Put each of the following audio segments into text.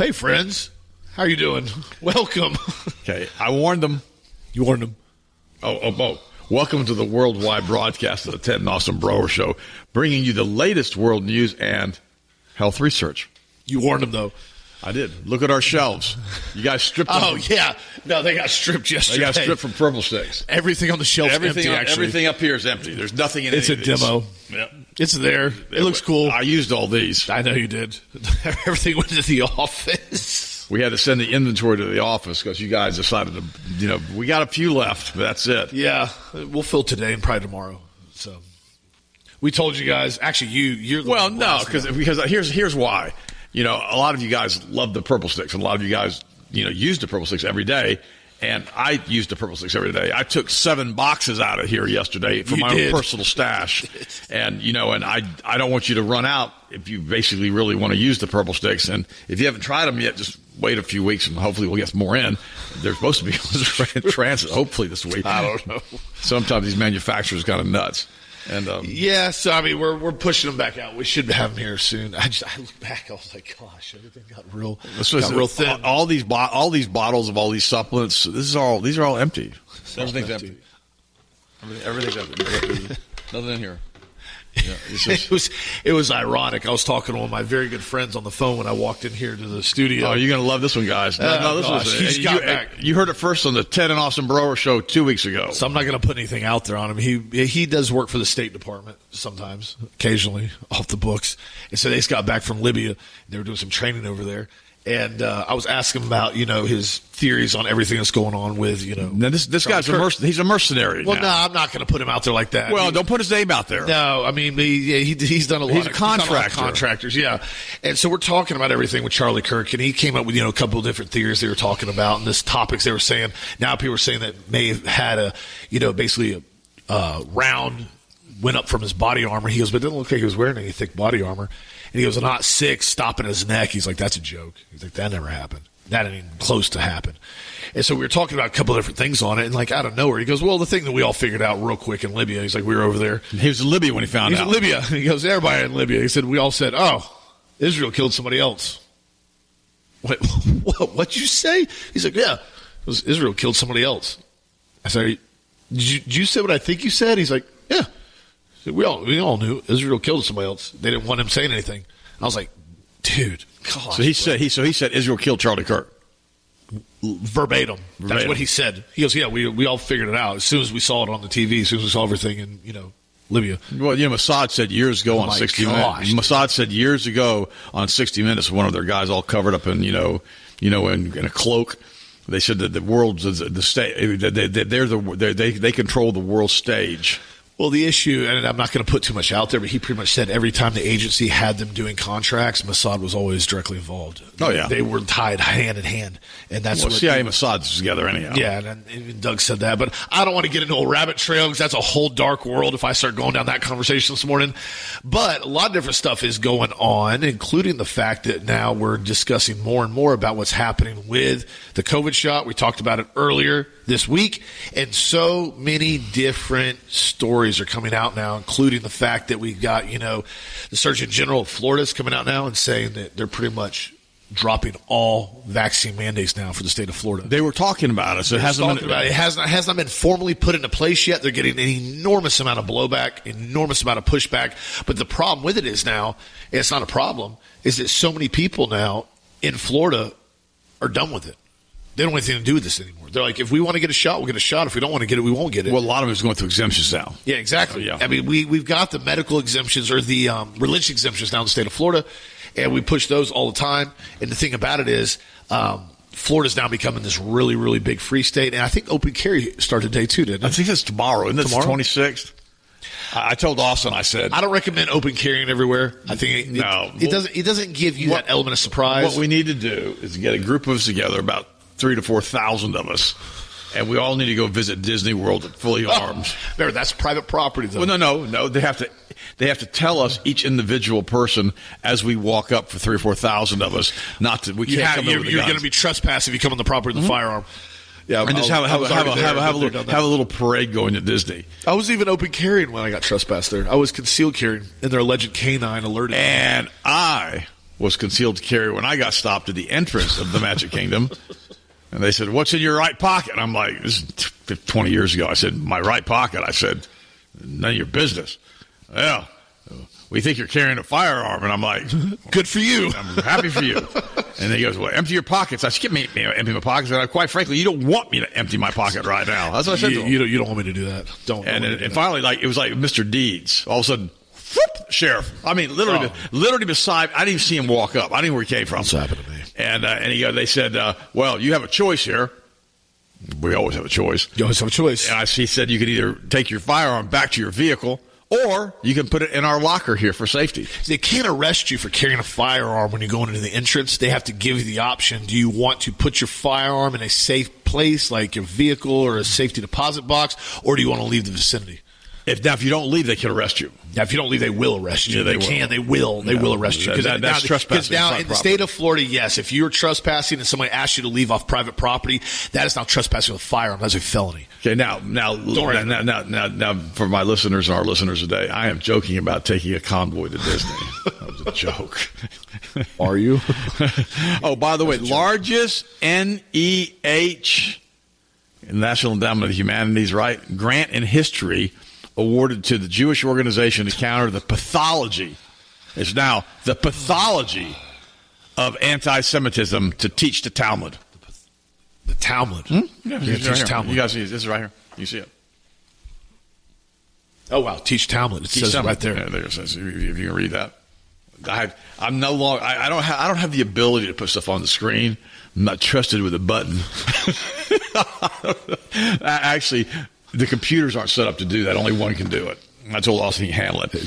Hey, friends. How you doing? Welcome. Okay, I warned them. You warned them. Oh. Welcome to the worldwide broadcast of the Ted and Austin Broer Show, bringing you the latest world news and health research. You warned them, though. I did. Look at our shelves. You guys stripped them. Oh, yeah. No, they got stripped yesterday. They got stripped from Purple Sticks. Everything on the shelf is empty, actually. Everything up here is empty. There's nothing in it. It's a demo. Yep. It's there. It looks cool. I used all these. I know you did. Everything went to the office. We had to send the inventory to the office because you guys decided to, we got a few left, but that's it. Yeah. We'll fill today and probably tomorrow. So we told you guys. Actually, you're the Well, one no, because here's why. A lot of you guys love the Purple Sticks, and a lot of you guys, use the Purple Sticks every day. And I use the Purple Sticks every day. I took 7 boxes out of here yesterday for my own personal stash. And, and I don't want you to run out if you basically really want to use the Purple Sticks. And if you haven't tried them yet, just wait a few weeks and hopefully we'll get some more in. They're supposed to be in transit, hopefully this week. I don't know. Sometimes these manufacturers are kind of nuts. And yeah, so I mean, we're pushing them back out. We should have them here soon. I look back, I was like, gosh, everything got real thin. All these bottles of all these supplements. These are all empty. Everything's empty. Everything's empty. Nothing in here. Yeah, it was ironic. I was talking to one of my very good friends on the phone when I walked in here to the studio. Oh, you're going to love this one, guys. You heard it first on the Ted and Austin Broer Show 2 weeks ago. So I'm not going to put anything out there on him. He does work for the State Department sometimes, occasionally, off the books. And so they just got back from Libya. They were doing some training over there. And I was asking him about, his theories on everything that's going on with, Now this guy's he's a mercenary. Well, no, I'm not going to put him out there like that. Well, don't put his name out there. No, I mean, he's done a lot. He's a contractor. Contractors, yeah. And so we're talking about everything with Charlie Kirk, and he came up with, a couple of different theories they were talking about, and this topics they were saying. Now people were saying that may have had basically a round went up from his body armor. He goes, but it didn't look like he was wearing any thick body armor. And he goes, a not 6 stopping his neck. He's like, that's a joke. He's like, that never happened. That ain't even close to happen. And so we were talking about a couple of different things on it, and out of nowhere, he goes, well, the thing that we all figured out real quick in Libya, he's like, we were over there. He was in Libya when he found out. He's in Libya. He goes, everybody in Libya. He said, we all said, oh, Israel killed somebody else. Wait, what'd you say? He's like, yeah, it was Israel killed somebody else. I said, did you say what I think you said? He's like, yeah. We all knew Israel killed somebody else. They didn't want him saying anything. I was like, dude, gosh. So he said Israel killed Charlie Kirk. Verbatim. That's what he said. He goes, yeah, we all figured it out as soon as we saw it on the TV, as soon as we saw everything in, Libya. Well, Mossad said years ago on 60 Minutes. Mossad said years ago on 60 Minutes, one of their guys all covered up in, in a cloak. They said that the world's the state. They control the world stage. Well, the issue, and I'm not going to put too much out there, but he pretty much said every time the agency had them doing contracts, Mossad was always directly involved. Oh, yeah. They were tied hand in hand. And that's what CIA and Mossad's together anyhow. Yeah, and Doug said that. But I don't want to get into a rabbit trail because that's a whole dark world if I start going down that conversation this morning. But a lot of different stuff is going on, including the fact that now we're discussing more and more about what's happening with the COVID shot. We talked about it earlier this week, and so many different stories are coming out now, including the fact that we've got, the Surgeon General of Florida is coming out now and saying that they're pretty much dropping all vaccine mandates now for the state of Florida. They were talking about it, so it has not been formally put into place yet. They're getting an enormous amount of blowback, enormous amount of pushback. But the problem with it is now, and it's not a problem, is that so many people now in Florida are done with it. They don't want anything to do with this anymore. They're like, if we want to get a shot, we'll get a shot. If we don't want to get it, we won't get it. Well, a lot of it is going through exemptions now. Yeah, exactly. Yeah. I mean, we've got the medical exemptions or the religious exemptions now in the state of Florida, and we push those all the time. And the thing about it is Florida's now becoming this really, really big free state. And I think open carry started today too, didn't it? I think that's tomorrow. Isn't it the 26th? I told Austin, I said, I don't recommend open carrying everywhere. I think it doesn't give you that element of surprise. What we need to do is get a group of us together, about 3,000 to 4,000 of us, and we all need to go visit Disney World fully armed. Remember, that's private property, though. Well, no. They have to tell us, each individual person, as we walk up for 3,000 or 4,000 of us, not to. We can't come over the You're guns. going to be trespassed if you come on the property with a firearm. Yeah, and just have a little parade going to Disney. I was even open carrying when I got trespassed there. I was concealed carrying, and their alleged canine alerted me. And I was concealed carry when I got stopped at the entrance of the Magic Kingdom. And they said, "What's in your right pocket?" I'm like, this is 20 years ago. I said, "My right pocket." I said, "None of your business." "Well, we think you're carrying a firearm." And I'm like, "Good for you. I'm happy for you." And he goes, "Well, empty your pockets." I said, "Give me empty my pockets." And quite frankly, you don't want me to empty my pocket right now. That's what I said to him. You don't want me to do that. Don't. And finally, it was like Mr. Deeds. All of a sudden, whoop, sheriff. I mean, literally beside. I didn't even see him walk up. I didn't know where he came from. What's happened to me? And they said, "Well, you have a choice here." We always have a choice. You always have a choice. And he said, "You can either take your firearm back to your vehicle, or you can put it in our locker here for safety." They can't arrest you for carrying a firearm when you're going into the entrance. They have to give you the option. Do you want to put your firearm in a safe place, like your vehicle or a safety deposit box, or do you want to leave the vicinity? If you don't leave, they can arrest you. Now, if you don't leave, they will arrest you. Yeah, They will arrest you. That's trespassing. Because now in the state of Florida, yes, if you're trespassing and somebody asks you to leave off private property, that is now trespassing with a firearm. That's a felony. Okay, now, for my listeners and our listeners today, I am joking about taking a convoy to Disney. That was a joke. Are you? Oh, by the way, largest NEH, National Endowment of the Humanities, right? Grant in history awarded to the Jewish organization to counter the pathology. It's now the pathology of anti-Semitism to teach the Talmud. The Talmud? Yeah, teach Talmud. You guys see it. This is right here. You see it. Oh, wow. Teach Talmud. It says it right there. Yeah, there it says. If you can read that. I'm no longer. I don't have the ability to put stuff on the screen. I'm not trusted with a button. Actually, the computers aren't set up to do that. Only one can do it. I told Austin he handle it.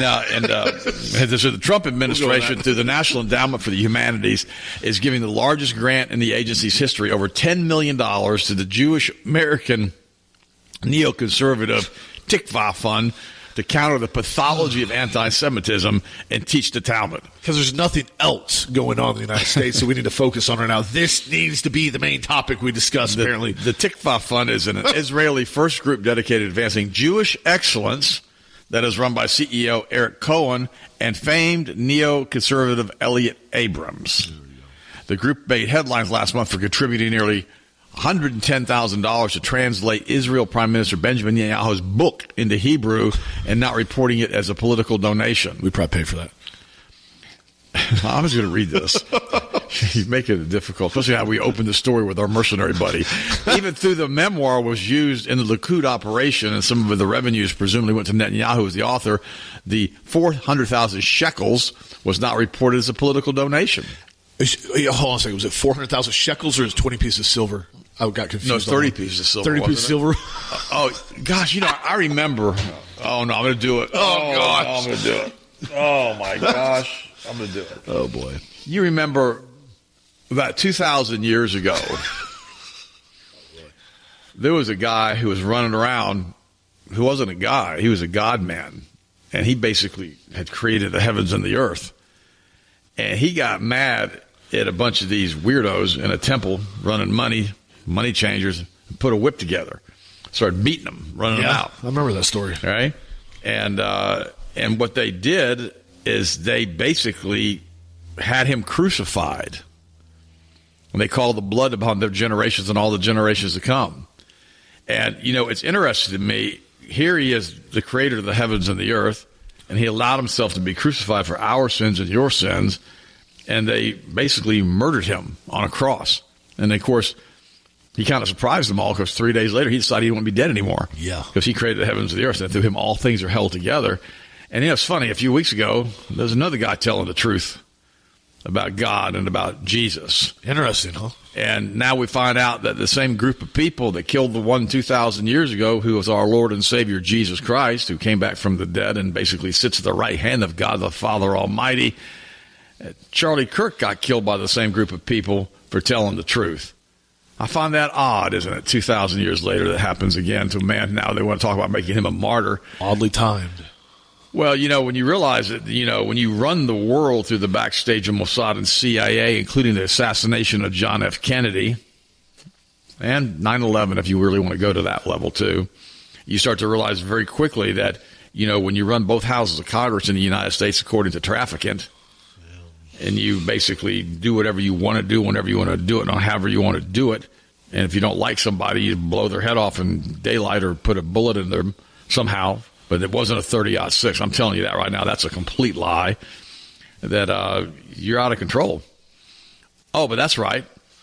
So the Trump administration, through the National Endowment for the Humanities, is giving the largest grant in the agency's history, over $10 million, to the Jewish American neoconservative Tikva Fund to counter the pathology of anti-Semitism and teach the Talmud. Because there's nothing else going on in the United States, so we need to focus on it now. This needs to be the main topic we discuss, apparently. The Tikva Fund is an Israeli first group dedicated to advancing Jewish excellence that is run by CEO Eric Cohen and famed neoconservative Elliot Abrams. The group made headlines last month for contributing nearly $110,000 to translate Israel Prime Minister Benjamin Netanyahu's book into Hebrew and not reporting it as a political donation. We probably paid for that. I was going to read this. You make it difficult, especially how we opened the story with our mercenary buddy. Even though the memoir was used in the Likud operation and some of the revenues presumably went to Netanyahu as the author, the 400,000 shekels was not reported as a political donation. Hold on a second. Was it 400,000 shekels or is it 20 pieces of silver? I got confused. No, it's 30 pieces of silver. 30 pieces of silver? Oh, gosh, I remember. Oh, no, I'm going to do it. Oh, gosh. No, I'm going to do it. Oh, my gosh. I'm going to do it. Oh, boy. You remember about 2,000 years ago, there was a guy who was running around who wasn't a guy. He was a God man. And he basically had created the heavens and the earth. And he got mad at a bunch of these weirdos in a temple running money changers, and put a whip together. Started beating them, running them out. I remember that story. Right? And what they did is they basically had him crucified. And they called the blood upon their generations and all the generations to come. And, it's interesting to me. Here he is, the creator of the heavens and the earth, and he allowed himself to be crucified for our sins and your sins. And they basically murdered him on a cross. And, of course, he kind of surprised them all because 3 days later he decided he didn't want to be dead anymore. Yeah. Because he created the heavens and the earth, and through him all things are held together. And, it's funny. A few weeks ago, there's another guy telling the truth about God and about Jesus. Interesting, huh? And now we find out that the same group of people that killed the one 2,000 years ago, who was our Lord and Savior Jesus Christ, who came back from the dead and basically sits at the right hand of God the Father Almighty, Charlie Kirk got killed by the same group of people for telling the truth. I find that odd, isn't it? 2,000 years later, that happens again to a man. Now they want to talk about making him a martyr. Oddly timed. Well, when you realize that, when you run the world through the backstage of Mossad and CIA, including the assassination of John F. Kennedy and 9/11, if you really want to go to that level too, you start to realize very quickly that, when you run both houses of Congress in the United States according to Trafficant, and you basically do whatever you want to do whenever you want to do it, and however you want to do it. And if you don't like somebody, you blow their head off in daylight or put a bullet in them somehow. But it wasn't a 30-06. I'm telling you that right now. That's a complete lie. That you're out of control. Oh, but that's right.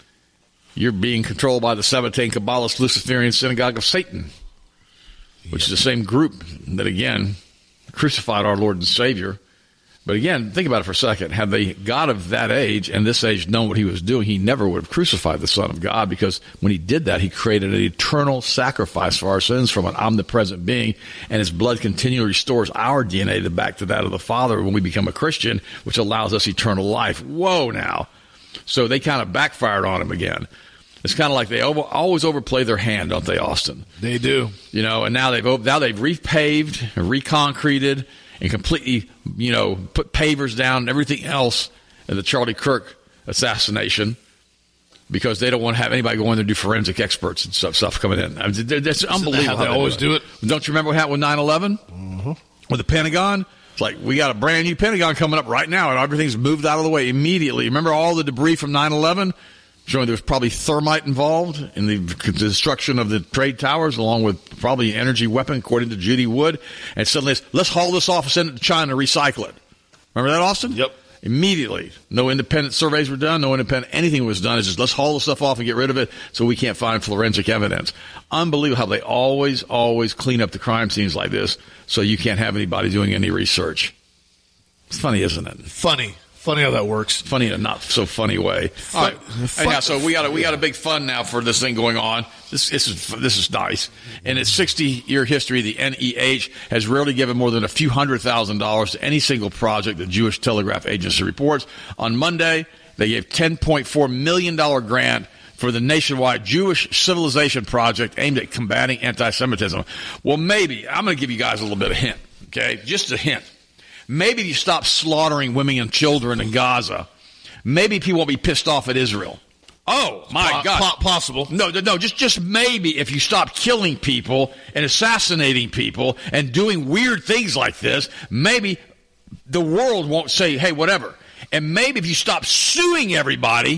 You're being controlled by the Sabbatean Kabbalist Luciferian Synagogue of Satan, which is the same group that, again, crucified our Lord and Savior. But again, think about it for a second. Had the God of that age and this age known what he was doing, he never would have crucified the Son of God, because when he did that, he created an eternal sacrifice for our sins from an omnipresent being, and his blood continually restores our DNA back to that of the Father when we become a Christian, which allows us eternal life. Whoa, now. So they kind of backfired on him again. It's kind of like they always overplay their hand, don't they, Austin? They do. You know, and now they've repaved, reconcreted, and completely, put pavers down and everything else in the Charlie Kirk assassination, because they don't want to have anybody go in there and do forensic experts and stuff coming in. I mean, that's unbelievable. How they always do it. Don't you remember what happened with 9/11? Mm-hmm. With the Pentagon? It's like, we got a brand new Pentagon coming up right now, and everything's moved out of the way immediately. Remember all the debris from 9/11? Showing there was probably thermite involved in the destruction of the trade towers, along with probably an energy weapon, according to Judy Wood. And suddenly, let's haul this off and send it to China to recycle it. Remember that, Austin? Yep. Immediately. No independent surveys were done. No independent anything was done. It's just, let's haul the stuff off and get rid of it so we can't find forensic evidence. Unbelievable how they always clean up the crime scenes like this so you can't have anybody doing any research. It's funny, isn't it? Funny how that works. Funny in a not so funny way. All right. Anyhow, so we got a big fund now for this thing going on. This is nice. In its 60-year history, the NEH has rarely given more than a few $100,000 to any single project, the Jewish Telegraph Agency reports. On Monday, they gave $10.4 million grant for the nationwide Jewish Civilization Project aimed at combating anti-Semitism. Well, maybe. I'm going to give you guys a little bit of hint, okay? Just a hint. Maybe if you stop slaughtering women and children in Gaza, maybe people won't be pissed off at Israel. Oh, my God. Possible. No, just maybe if you stop killing people and assassinating people and doing weird things like this, maybe the world won't say, hey, whatever. And maybe if you stop suing everybody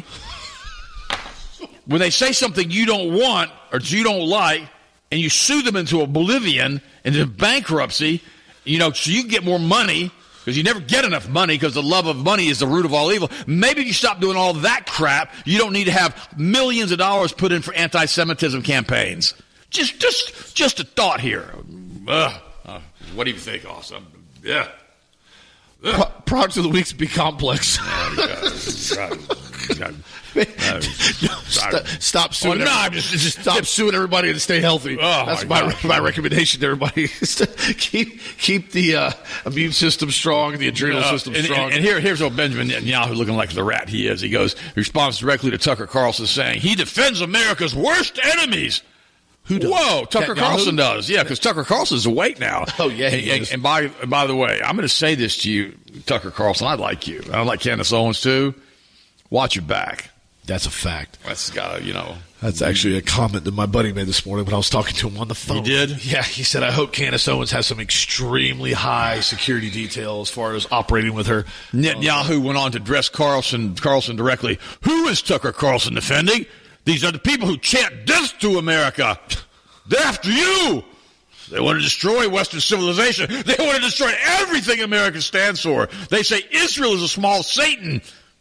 when they say something you don't want or you don't like, and you sue them into oblivion, into bankruptcy, so you can get more money, because you never get enough money, because the love of money is the root of all evil. Maybe if you stop doing all that crap, you don't need to have millions of dollars put in for anti-Semitism campaigns. Just a thought here. What do you think, Austin? Yeah. Product of the week's Be Complex. Stop suing. Stop suing everybody and stay healthy. That's my recommendation to everybody. keep the immune system strong, the adrenal system strong. And here's old Benjamin Netanyahu looking like the rat he is. He responds directly to Tucker Carlson, saying he defends America's worst enemies. Who does? Whoa, Tucker Carlson does. Yeah, because Tucker Carlson's awake now. Oh, yeah, he is. And by the way, I'm going to say this to you, Tucker Carlson. I like you. I like Candace Owens, too. Watch your back. That's a fact. That's got to, That's actually a comment that my buddy made this morning when I was talking to him on the phone. He did? Yeah, he said, I hope Candace Owens has some extremely high security detail as far as operating with her. Netanyahu went on to address Carlson directly. Who is Tucker Carlson defending? These are the people who chant death to America. They're after you. They want to destroy Western civilization. They want to destroy everything America stands for. They say Israel is a small Satan.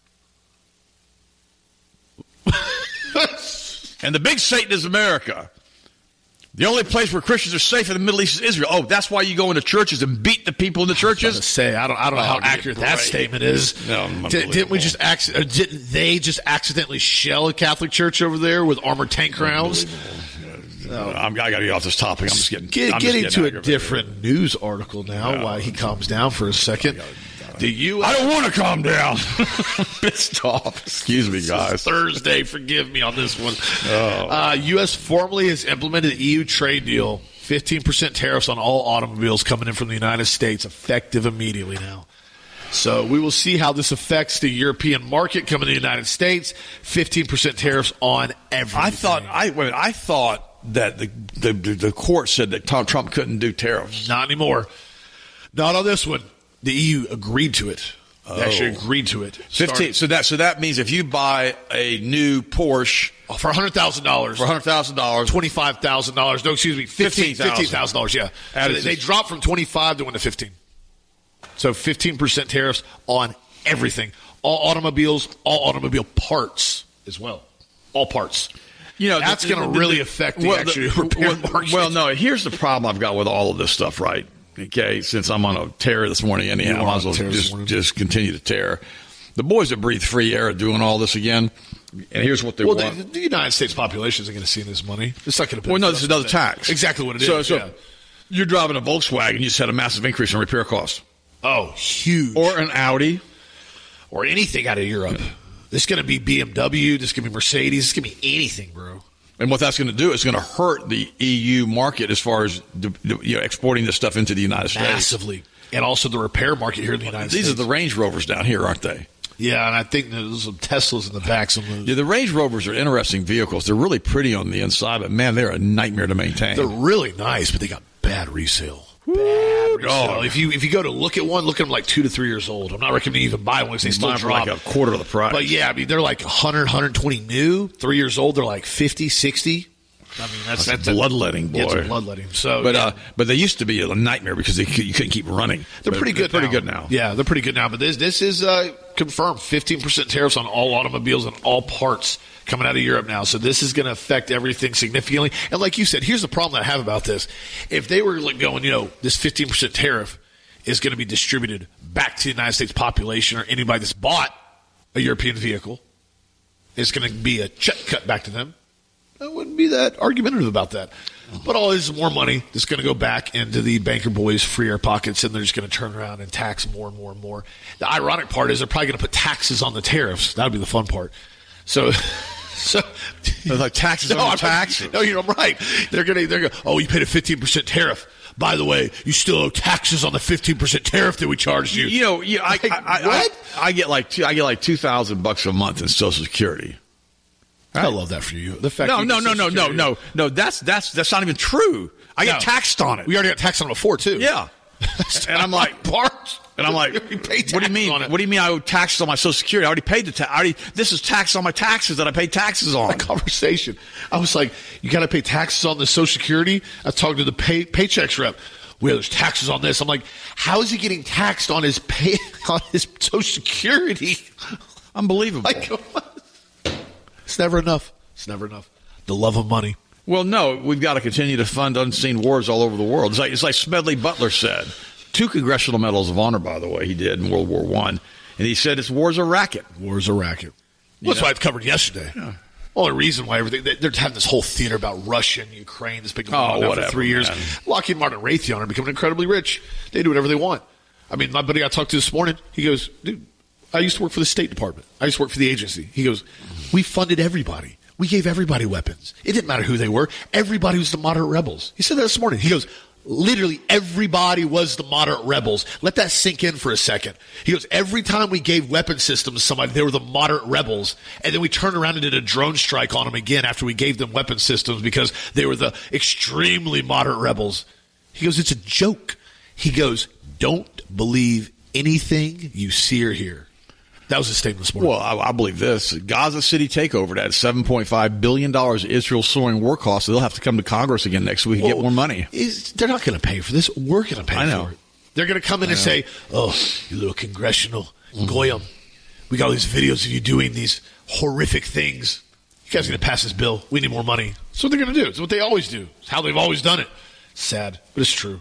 And the big Satan is America. The only place where Christians are safe in the Middle East is Israel. Oh, that's why you go into churches and beat the people in the churches? I don't know how accurate that statement is. No, didn't they just accidentally shell a Catholic church over there with armored tank rounds? I got to get off this topic. I'm just getting to a different news article now. While he calms down for a second. I don't want to calm down. Pissed off. Excuse me, guys. Thursday. Forgive me on this one. U.S. formally has implemented the EU trade deal. 15% tariffs on all automobiles coming in from the United States, effective immediately now. So we will see how this affects the European market coming to the United States. 15% tariffs on everything. I thought that the court said that Trump couldn't do tariffs. Not anymore. Not on this one. The EU agreed to it. They actually agreed to it. 15. So that means if you buy a new Porsche for $100,000, $25,000. No, excuse me, $15,000. Yeah, so they dropped from 25 to went to 15. So 15% tariffs on everything, all automobiles, all automobile parts as well, all parts. You know, that's going to really affect the actual repair market. Well, no, here's the problem I've got with all of this stuff, right? Okay, since I'm on a tear this morning anyhow, I might as well just continue to tear. The boys that breathe free air are doing all this again, and here's what they want. The United States population isn't going to see this money. It's not going to. Well, no, this is another tax. Exactly what it is. So you're driving a Volkswagen, you just had a massive increase in repair costs. Oh, huge. Or an Audi. Or anything out of Europe. This is going to be BMW. This is going to be Mercedes. This is going to be anything, bro. And what that's going to do is going to hurt the EU market as far as exporting this stuff into the United States. Massively. And also the repair market here in the United States. These are the Range Rovers down here, aren't they? Yeah, and I think there's some Teslas in the back. Yeah, the Range Rovers are interesting vehicles. They're really pretty on the inside, but, man, they're a nightmare to maintain. They're really nice, but they got bad resale. Oh, if you go to look at one, look at them like 2 to 3 years old. I'm not recommending you even buy one because they still drop. Like a quarter of the price. But yeah, I mean, they're like 100, 120 new. 3 years old, they're like 50, 60. I mean, that's bloodletting, boy. Yeah, it's bloodletting. So, but they used to be a nightmare because you couldn't keep running. They're pretty good. Pretty good now. Yeah, they're pretty good now. But this is confirmed 15% tariffs on all automobiles and all parts coming out of Europe now. So this is going to affect everything significantly. And like you said, here's the problem that I have about this. If they were going, this 15% tariff is going to be distributed back to the United States population or anybody that's bought a European vehicle, it's going to be a check cut back to them. I wouldn't be that argumentative about that. But all this is more money that's going to go back into the banker boys' free air pockets, and they're just going to turn around and tax more and more and more. The ironic part is they're probably going to put taxes on the tariffs. That would be the fun part. So they're like taxes on the tax. No, I'm right. They're going to. Oh, you paid a 15% tariff. By the way, you still owe taxes on the 15% tariff that we charged you. I get like $2,000 a month in Social Security. I love that for you. The fact No. That's not even true. I get taxed on it. We already got taxed on it before too. Yeah. And I'm like, part. And I'm like, what do you mean? What do you mean I owe taxes on my Social Security? I already paid the tax. This is tax on my taxes that I paid taxes on. That conversation. I was like, you got to pay taxes on the Social Security? I was talking to the Paychex rep. Well, there's taxes on this. I'm like, how is he getting taxed on his Social Security? Unbelievable. It's never enough. It's never enough. The love of money. Well, no, we've got to continue to fund unseen wars all over the world. It's like Smedley Butler said. 2 Congressional Medals of Honor, by the way, he did in World War I. And he said it's war's a racket. War's a racket. Well, that's why I covered yesterday. Yeah. Only reason why they're having this whole theater about Russia and Ukraine that's been going on for 3 years. Man. Lockheed Martin and Raytheon are becoming incredibly rich. They do whatever they want. I mean, my buddy I talked to this morning, he goes, dude, I used to work for the State Department. I used to work for the agency. He goes, we funded everybody. We gave everybody weapons. It didn't matter who they were. Everybody was the moderate rebels. He said that this morning. He goes, literally everybody was the moderate rebels. Let that sink in for a second. He goes, every time we gave weapon systems to somebody, they were the moderate rebels. And then we turned around and did a drone strike on them again after we gave them weapon systems because they were the extremely moderate rebels. He goes, it's a joke. He goes, don't believe anything you see or hear. That was his statement this morning. Well, I believe this. Gaza City takeover, that $7.5 billion Israel's soaring war costs. They'll have to come to Congress again next week and get more money. They're not going to pay for this. We're going to pay for it. They're going to come in and say, oh, you little congressional goyim. We got all these videos of you doing these horrific things. You guys are going to pass this bill. We need more money. That's what they're going to do. It's what they always do. It's how they've always done it. Sad, but it's true.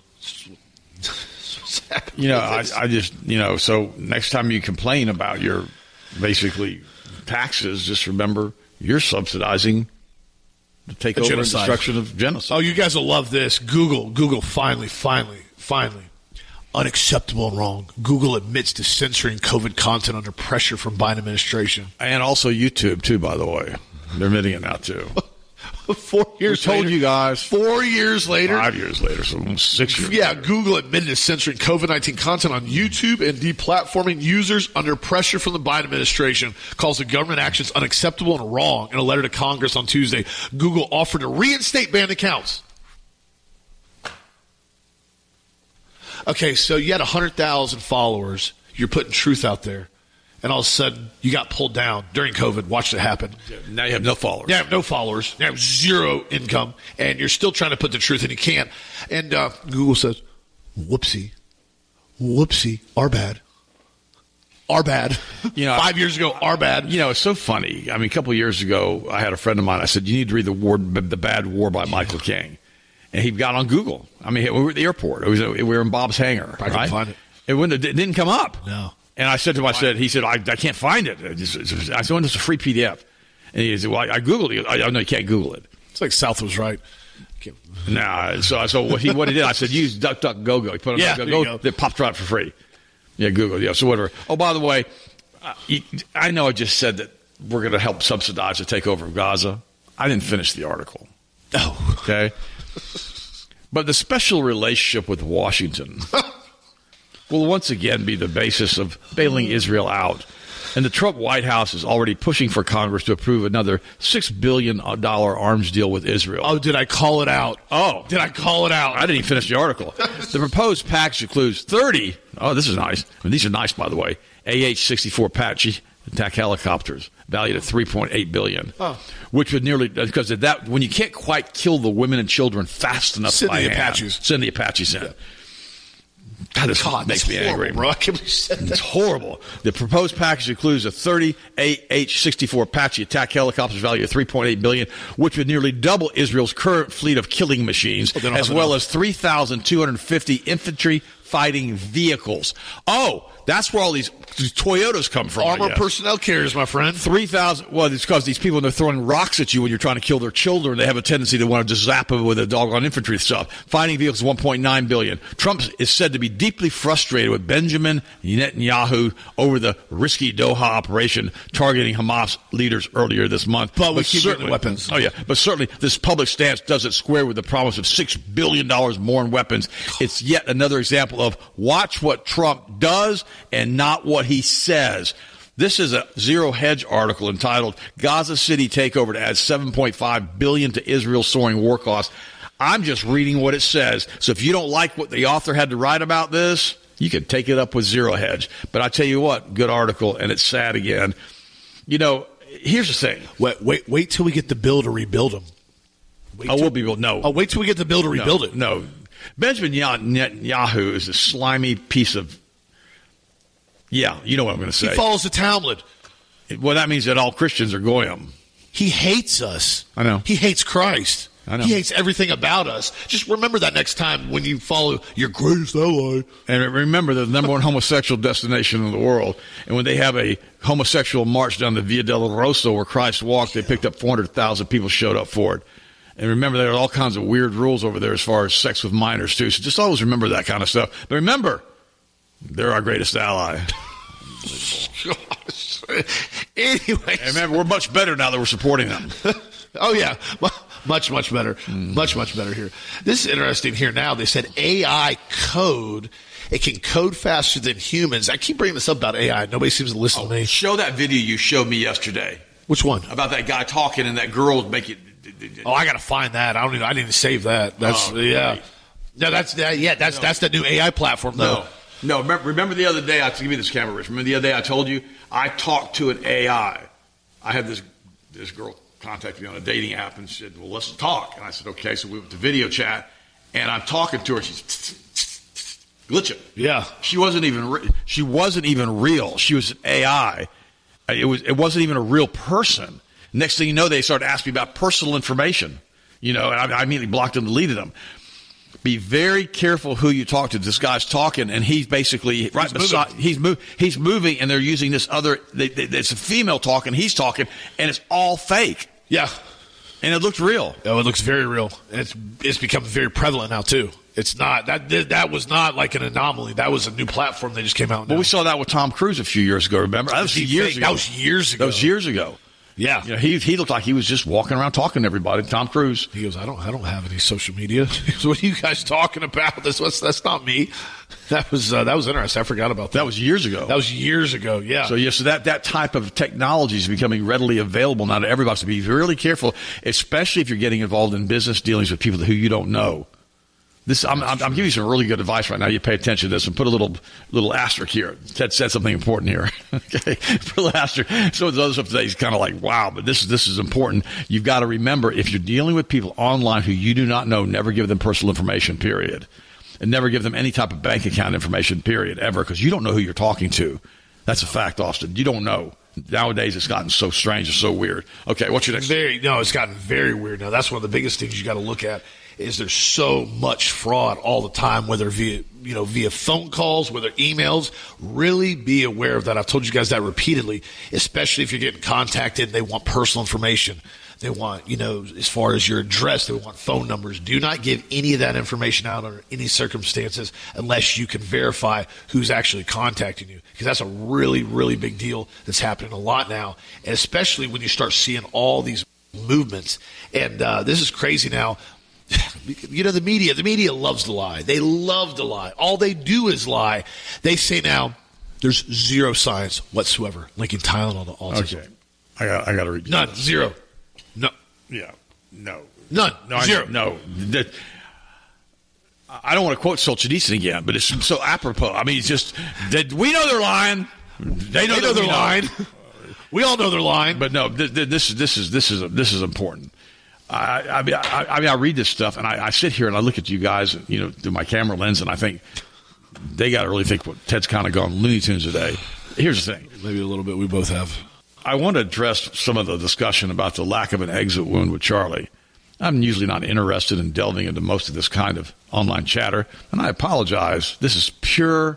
I just, so next time you complain about your basically taxes, just remember you're subsidizing the takeover and destruction of genocide. Oh, you guys will love this. Google finally, unacceptable and wrong. Google admits to censoring COVID content under pressure from Biden administration. And also YouTube, too, by the way. They're admitting it now, too. 4 years later. Told you guys. 4 years later. 5 years later, so 6 years Yeah, later. Google admitted to censoring COVID-19 content on YouTube and deplatforming users under pressure from the Biden administration. Calls the government actions unacceptable and wrong. In a letter to Congress on Tuesday, Google offered to reinstate banned accounts. Okay, so you had 100,000 followers. you're putting truth out there, and all of a sudden you got pulled down during COVID. Watched it happen. Now you have no followers. You have no followers. You have zero income, and you're still trying to put the truth, and you can't. And Google says, whoopsie, our bad. Our bad. 5 years ago, our bad. It's so funny. I mean, a couple of years ago, I had a friend of mine. I said, you need to read The Bad War by Michael King. And he got on Google. I mean, we were at the airport. We were in Bob's Hangar. I couldn't find it. It didn't come up. No. And I said to him, he said, I can't find it. I said, well, it's a free PDF. And he said, well, I Googled it. I know you can't Google it. It's like South was right. Nah. So what he did, I said, use DuckDuckGo. He put it on DuckDuckGo. It popped right up for free. Yeah, Google. Yeah, so whatever. Oh, by the way, I know I just said that we're going to help subsidize the takeover of Gaza. I didn't finish the article. Oh. Okay? But the special relationship with Washington will once again be the basis of bailing Israel out. And the Trump White House is already pushing for Congress to approve another $6 billion arms deal with Israel. Oh, did I call it out? Oh. Did I call it out? I didn't even finish the article. The proposed package includes 30, this is nice. I mean, these are nice, by the way, AH-64 Apache attack helicopters valued at $3.8 billion, which would nearly, because of that, when you can't quite kill the women and children fast enough send the Apaches in. Yeah. God, makes me angry, bro. I can't believe you said that. It's horrible. The proposed package includes a 30 AH-64 Apache attack helicopters valued at $3.8 billion, which would nearly double Israel's current fleet of killing machines, as well as 3,250 infantry fighting vehicles. Oh, that's where all these Toyotas come from. Armored personnel carriers, my friend. 3,000. Well, it's because these people, when they're throwing rocks at you when you're trying to kill their children, they have a tendency to want to just zap them with a doggone infantry stuff. Fighting vehicles, $1.9 billion. Trump is said to be deeply frustrated with Benjamin Netanyahu over the risky Doha operation targeting Hamas leaders earlier this month. But we keep getting weapons. Oh, yeah. But certainly this public stance doesn't square with the promise of $6 billion more in weapons. It's yet another example of watch what Trump does and not what he says. This is a Zero Hedge article entitled Gaza City Takeover to Add $7.5 billion to Israel's soaring war costs. I'm just reading what it says. So if you don't like what the author had to write about this, you can take it up with Zero Hedge. But I tell you what, good article, and it's sad again. Here's the thing. Wait till we get the bill to rebuild them. We'll be built. No. Wait till we get the bill to rebuild it. No. Benjamin Netanyahu is a slimy piece of. Yeah, you know what I'm going to say. He follows the Talmud. Well, that means that all Christians are goyim. He hates us. I know. He hates Christ. I know. He hates everything about us. Just remember that next time when you follow your greatest ally. And remember, they're the number one homosexual destination in the world. And when they have a homosexual march down the Via Dolorosa where Christ walked, they picked up 400,000 people showed up for it. And remember, there are all kinds of weird rules over there as far as sex with minors, too. So just always remember that kind of stuff. But remember, they're our greatest ally. Gosh. Anyway, remember, we're much better now that we're supporting them. Oh, yeah. Much better. Much better here. This is interesting here now. They said AI code. It can code faster than humans. I keep bringing this up about AI. Nobody seems to listen to me. Show that video you showed me yesterday. Which one? About that guy talking and that girl making. Oh, I got to find that. I didn't even save that. That's yeah. No, that's the new AI platform though. No. Remember the other day? I'll give you this camera, Rich. Remember the other day I told you I talked to an AI. I had this girl contact me on a dating app and said, "Well, let's talk." And I said, "Okay." So we went to video chat, and I'm talking to her. She's glitching. Yeah. She wasn't even real. She was an AI. It wasn't even a real person. Next thing you know, they started asking me about personal information. And I immediately blocked them and deleted them. Be very careful who you talk to. This guy's talking, and he's basically right beside. He's moving, and they're using this other. It's a female talking. He's talking, and it's all fake. Yeah, and it looks real. Oh, it looks very real, and it's become very prevalent now too. It's not that was not like an anomaly. That was a new platform they just came out. Well, we saw that with Tom Cruise a few years ago. Remember? That was years ago. That was years ago. Yeah. He looked like he was just walking around talking to everybody. Tom Cruise. He goes, I don't have any social media. He goes, what are you guys talking about? That's not me. That was interesting. I forgot about that. That was years ago. Yeah. So that type of technology is becoming readily available now to everybody. So be really careful, especially if you're getting involved in business dealings with people who you don't know. I'm giving you some really good advice right now. You pay attention to this and put a little asterisk here. Ted said something important here. Okay, put a little asterisk. So the other stuff today is kind of like, wow, but this is important. You've got to remember, if you're dealing with people online who you do not know, never give them personal information, period. And never give them any type of bank account information, period, ever, because you don't know who you're talking to. That's a fact, Austin. You don't know. Nowadays, it's gotten so strange and so weird. Okay, what's your next? It's gotten very weird now. That's one of the biggest things you got to look at. Is there's so much fraud all the time, whether via phone calls, whether emails. Really be aware of that. I've told you guys that repeatedly, especially if you're getting contacted and they want personal information. They want, as far as your address, they want phone numbers. Do not give any of that information out under any circumstances unless you can verify who's actually contacting you, because that's a really, really big deal that's happening a lot now, and especially when you start seeing all these movements. And this is crazy now. The media loves to lie. They love to lie. All they do is lie. They say now there's zero science whatsoever linking Tylenol to autism. Okay. I got to read. None. Zero. No. Yeah. No. None. No. Zero. No. I don't want to quote Solzhenitsyn again, but it's so apropos. I mean, it's just that we know they're lying. They know they're lying. We all know they're lying. But no, this is important. I read this stuff, and I sit here and I look at you guys, through my camera lens, and I think they got to really think, well, Ted's kind of gone Looney Tunes today. Here's the thing. Maybe a little bit. We both have. I want to address some of the discussion about the lack of an exit wound with Charlie. I'm usually not interested in delving into most of this kind of online chatter, and I apologize. This is pure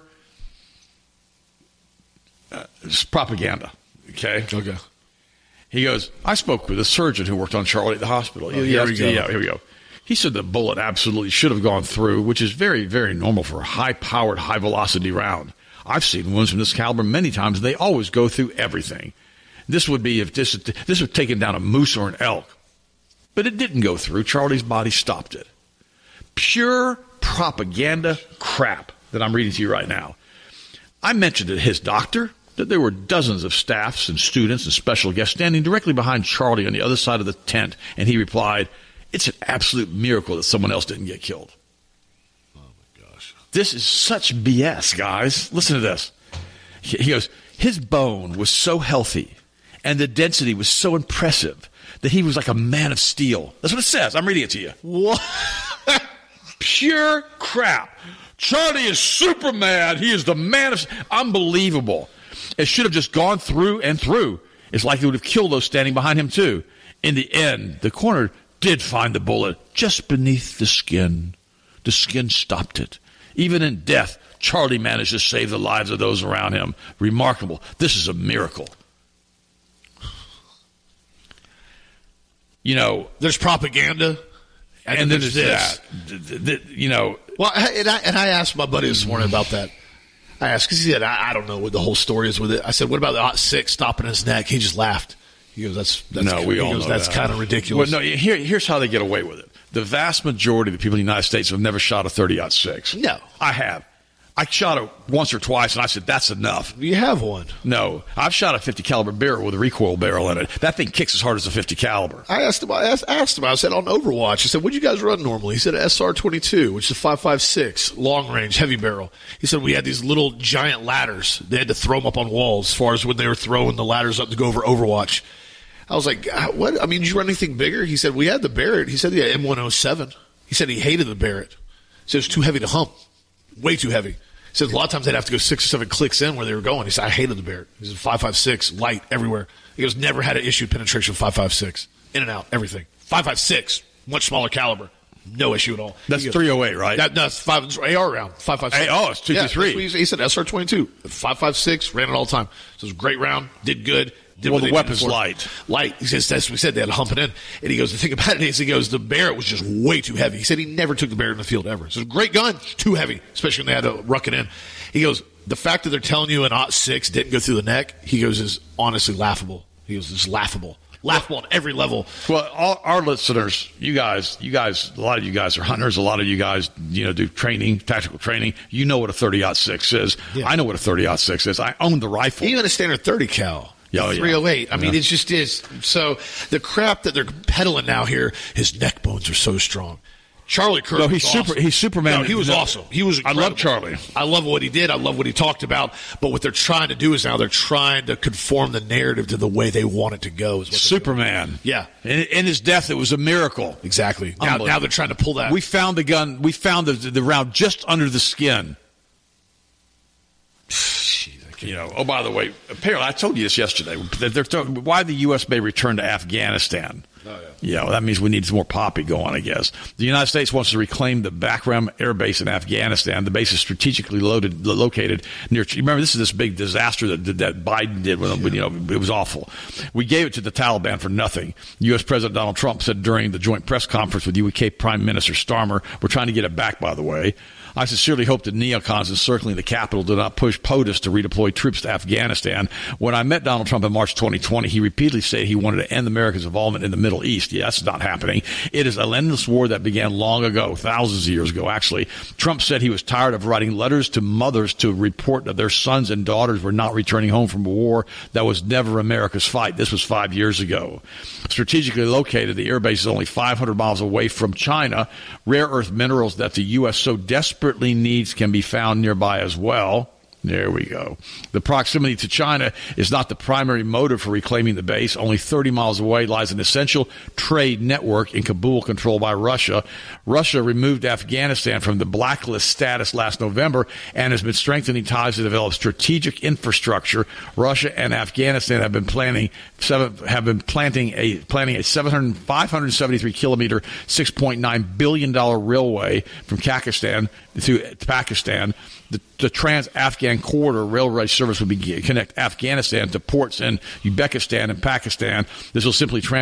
propaganda. Okay? Okay. He goes, I spoke with a surgeon who worked on Charlie at the hospital. Here we go. Yeah, here we go. He said the bullet absolutely should have gone through, which is very, very normal for a high-powered, high-velocity round. I've seen wounds from this caliber many times, and they always go through everything. This would be if this was taken down a moose or an elk. But it didn't go through. Charlie's body stopped it. Pure propaganda crap that I'm reading to you right now. I mentioned to his doctor that there were dozens of staffs and students and special guests standing directly behind Charlie on the other side of the tent, and he replied, it's an absolute miracle that someone else didn't get killed. Oh, my gosh. This is such BS, guys. Listen to this. He goes, his bone was so healthy and the density was so impressive that he was like a man of steel. That's what it says. I'm reading it to you. What? Pure crap. Charlie is Superman. He is the man of... Unbelievable. It should have just gone through and through. It's like it would have killed those standing behind him, too. In the end, the coroner did find the bullet just beneath the skin. The skin stopped it. Even in death, Charlie managed to save the lives of those around him. Remarkable. This is a miracle. There's propaganda, and then there's this. Well, and I asked my buddy this morning about that. I asked because he said, I don't know what the whole story is with it. I said, what about the Hot 6 stopping his neck? He just laughed. He goes, that's kind of ridiculous. Well, no, here's how they get away with it. The vast majority of the people in the United States have never shot a .30-06. No. I have. I shot it once or twice, and I said, that's enough. You have one. No. I've shot a 50 caliber barrel with a recoil barrel in it. That thing kicks as hard as a 50 caliber. I asked him, I said, on Overwatch, I said, what'd you guys run normally? He said, SR-22, which is a 5.56, long-range, heavy barrel. He said, we had these little giant ladders. They had to throw them up on walls as far as when they were throwing the ladders up to go over Overwatch. I was like, what? I mean, did you run anything bigger? He said, we had the Barrett. He said, yeah, M107. He said he hated the Barrett. He said it was too heavy to hump. Way too heavy. He said a lot of times they'd have to go 6 or 7 clicks in where they were going. He said, I hated the Barrett. He said 5.56, light, everywhere. He goes, never had an issue penetration of 5.56. In and out, everything. 5.56, much smaller caliber. No issue at all. That's 308, right? That's 5 AR round, 5.56. Oh, it's 223. Yeah, he said SR-22, 5.56, ran it all the time. So it was a great round, did good. Well, the weapon's light. Light. He says, that's what we said. They had to hump it in. And he goes, the thing about it is, he goes, the Barrett was just way too heavy. He said he never took the Barrett in the field ever. So it's a great gun, too heavy, especially when they had to ruck it in. He goes, the fact that they're telling you an .06 didn't go through the neck, he goes, is honestly laughable. He goes, it's laughable. Laughable on every level. Well, all our listeners, you guys, a lot of you guys are hunters. A lot of you guys, do training, tactical training. You know what a 30-06 is. Yeah. I know what a 30-06 is. I own the rifle. Even a standard 30 cal. 308. I mean, it just is. So the crap that they're peddling now here, his neck bones are so strong. Charlie Kirk. No, he's was awesome. He's Superman. No, he was awesome. He was incredible. I love Charlie. I love what he did. I love what he talked about. But what they're trying to do is now they're trying to conform the narrative to the way they want it to go. Is what Superman. Yeah. In his death, it was a miracle. Exactly. Now they're trying to pull that. We found the gun. We found the round just under the skin. Oh, by the way, apparently I told you this yesterday. That they're talking why the U.S. may return to Afghanistan. Oh, yeah. That means we need some more poppy going, I guess. The United States wants to reclaim the Bagram Air Base in Afghanistan. The base is strategically located near. Remember, this is this big disaster that Biden did when it was awful. We gave it to the Taliban for nothing. U.S. President Donald Trump said during the joint press conference with UK Prime Minister Starmer, "We're trying to get it back, by the way. I sincerely hope that neocons encircling the capital do not push POTUS to redeploy troops to Afghanistan." When I met Donald Trump in March 2020, he repeatedly said he wanted to end America's involvement in the Middle East. Yeah, that's not happening. It is a endless war that began long ago, thousands of years ago, actually. Trump said he was tired of writing letters to mothers to report that their sons and daughters were not returning home from a war that was never America's fight. This was 5 years ago. Strategically located, the airbase is only 500 miles away from China. Rare earth minerals that the U.S. so desperately needs can be found nearby as well. There we go. The proximity to China is not the primary motive for reclaiming the base. Only 30 miles away lies an essential trade network in Kabul controlled by Russia. Russia removed Afghanistan from the blacklist status last November and has been strengthening ties to develop strategic infrastructure. Russia and Afghanistan have been planting a 573 kilometer, $6.9 billion railway from Pakistan to Pakistan. The Trans-Afghan Corridor railway service would connect Afghanistan to ports in Uzbekistan and Pakistan. This will simplify.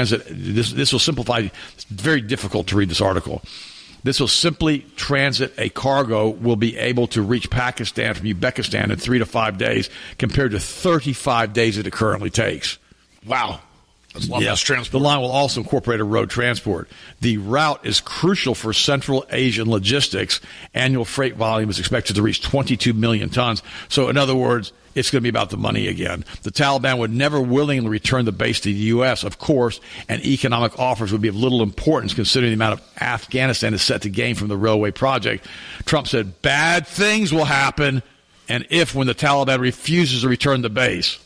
It's very difficult to read this article. This will simply transit a cargo will be able to reach Pakistan from Uzbekistan in 3 to 5 days compared to 35 days that it currently takes. Wow. That's a lot less transport. The line will also incorporate a road transport. The route is crucial for Central Asian logistics. Annual freight volume is expected to reach 22 million tons. So, in other words, it's going to be about the money again. The Taliban would never willingly return the base to the U.S., of course, and economic offers would be of little importance considering the amount of Afghanistan is set to gain from the railway project. Trump said bad things will happen, and when the Taliban refuses to return the base.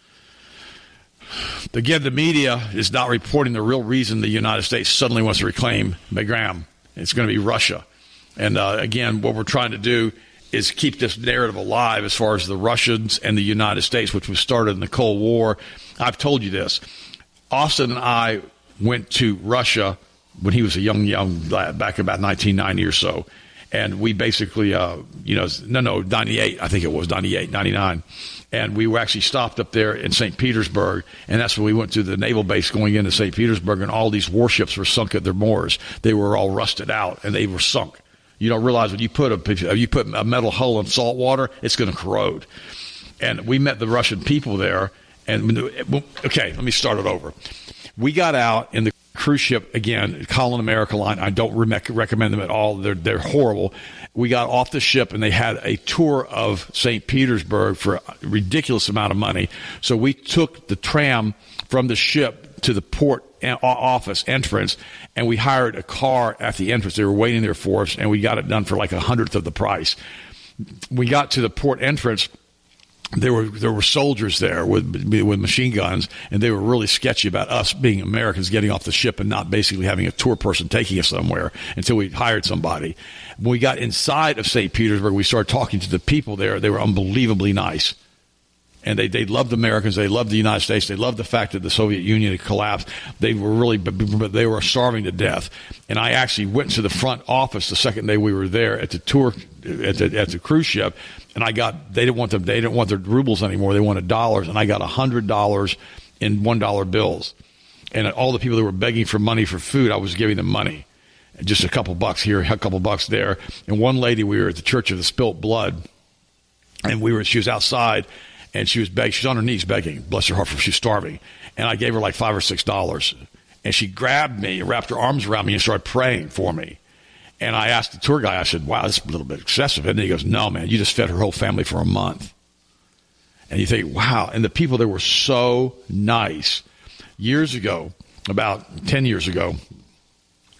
Again, the media is not reporting the real reason the United States suddenly wants to reclaim Bagram. It's going to be Russia. And again, what we're trying to do is keep this narrative alive as far as the Russians and the United States, which was started in the Cold War. I've told you this. Austin and I went to Russia when he was a young lad, back about 1990 or so. And we basically, 98, I think it was 98, 99. And we were actually stopped up there in St. Petersburg, and that's when we went to the naval base going into St. Petersburg, and all these warships were sunk at their moors. They were all rusted out, and they were sunk. You don't realize when you put a metal hull in salt water, it's going to corrode. And we met the Russian people there. And okay, let me start it over. We got out in the cruise ship again, Colin America Line. I don't recommend them at all. They're horrible. We got off the ship and they had a tour of St. Petersburg for a ridiculous amount of money. So we took the tram from the ship to the port office entrance, and we hired a car at the entrance. They were waiting there for us, and we got it done for like 100th of the price. We got to the port entrance. There were soldiers there with machine guns, and they were really sketchy about us being Americans getting off the ship and not basically having a tour person taking us somewhere until we hired somebody. When we got inside of St. Petersburg, we started talking to the people there. They were unbelievably nice. And they loved Americans. They loved the United States. They loved the fact that the Soviet Union had collapsed. They were starving to death. And I actually went to the front office the second day we were there at the tour at the cruise ship, and they didn't want their rubles anymore. They wanted dollars, and I got $100 in $1 bills. And all the people that were begging for money for food, I was giving them money. Just a couple bucks here, a couple bucks there. And one lady, we were at the Church of the Spilt Blood, and she was outside. And she was begging. She's on her knees begging. Bless her heart, for she's starving. And I gave her like $5 or $6. And she grabbed me, wrapped her arms around me, and started praying for me. And I asked the tour guy, I said, wow, that's a little bit excessive. And he goes, no, man, you just fed her whole family for a month. And you think, wow. And the people there were so nice. Years ago, about 10 years ago,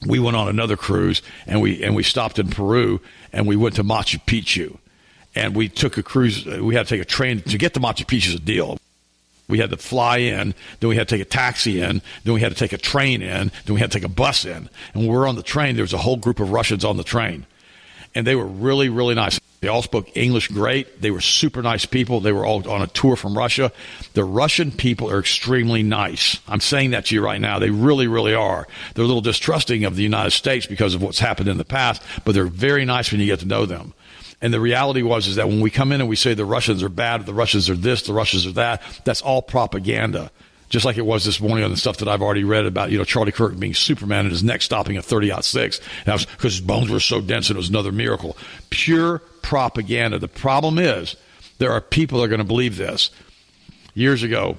we went on another cruise, and we stopped in Peru, and we went to Machu Picchu. And we took a cruise. We had to take a train to get to Machu Picchu. Is a deal. We had to fly in, then we had to take a taxi in, then we had to take a train in, then we had to take a bus in. And when we were on the train, there was a whole group of Russians on the train. And they were really, really nice. They all spoke English great. They were super nice people. They were all on a tour from Russia. The Russian people are extremely nice. I'm saying that to you right now. They really, really are. They're a little distrusting of the United States because of what's happened in the past, but they're very nice when you get to know them. And the reality is that when we come in and we say the Russians are bad, the Russians are this, the Russians are that, that's all propaganda. Just like it was this morning on the stuff that I've already read about, Charlie Kirk being Superman and his neck stopping at 30-06. That was because his bones were so dense and it was another miracle. Pure propaganda. The problem is there are people that are going to believe this. Years ago,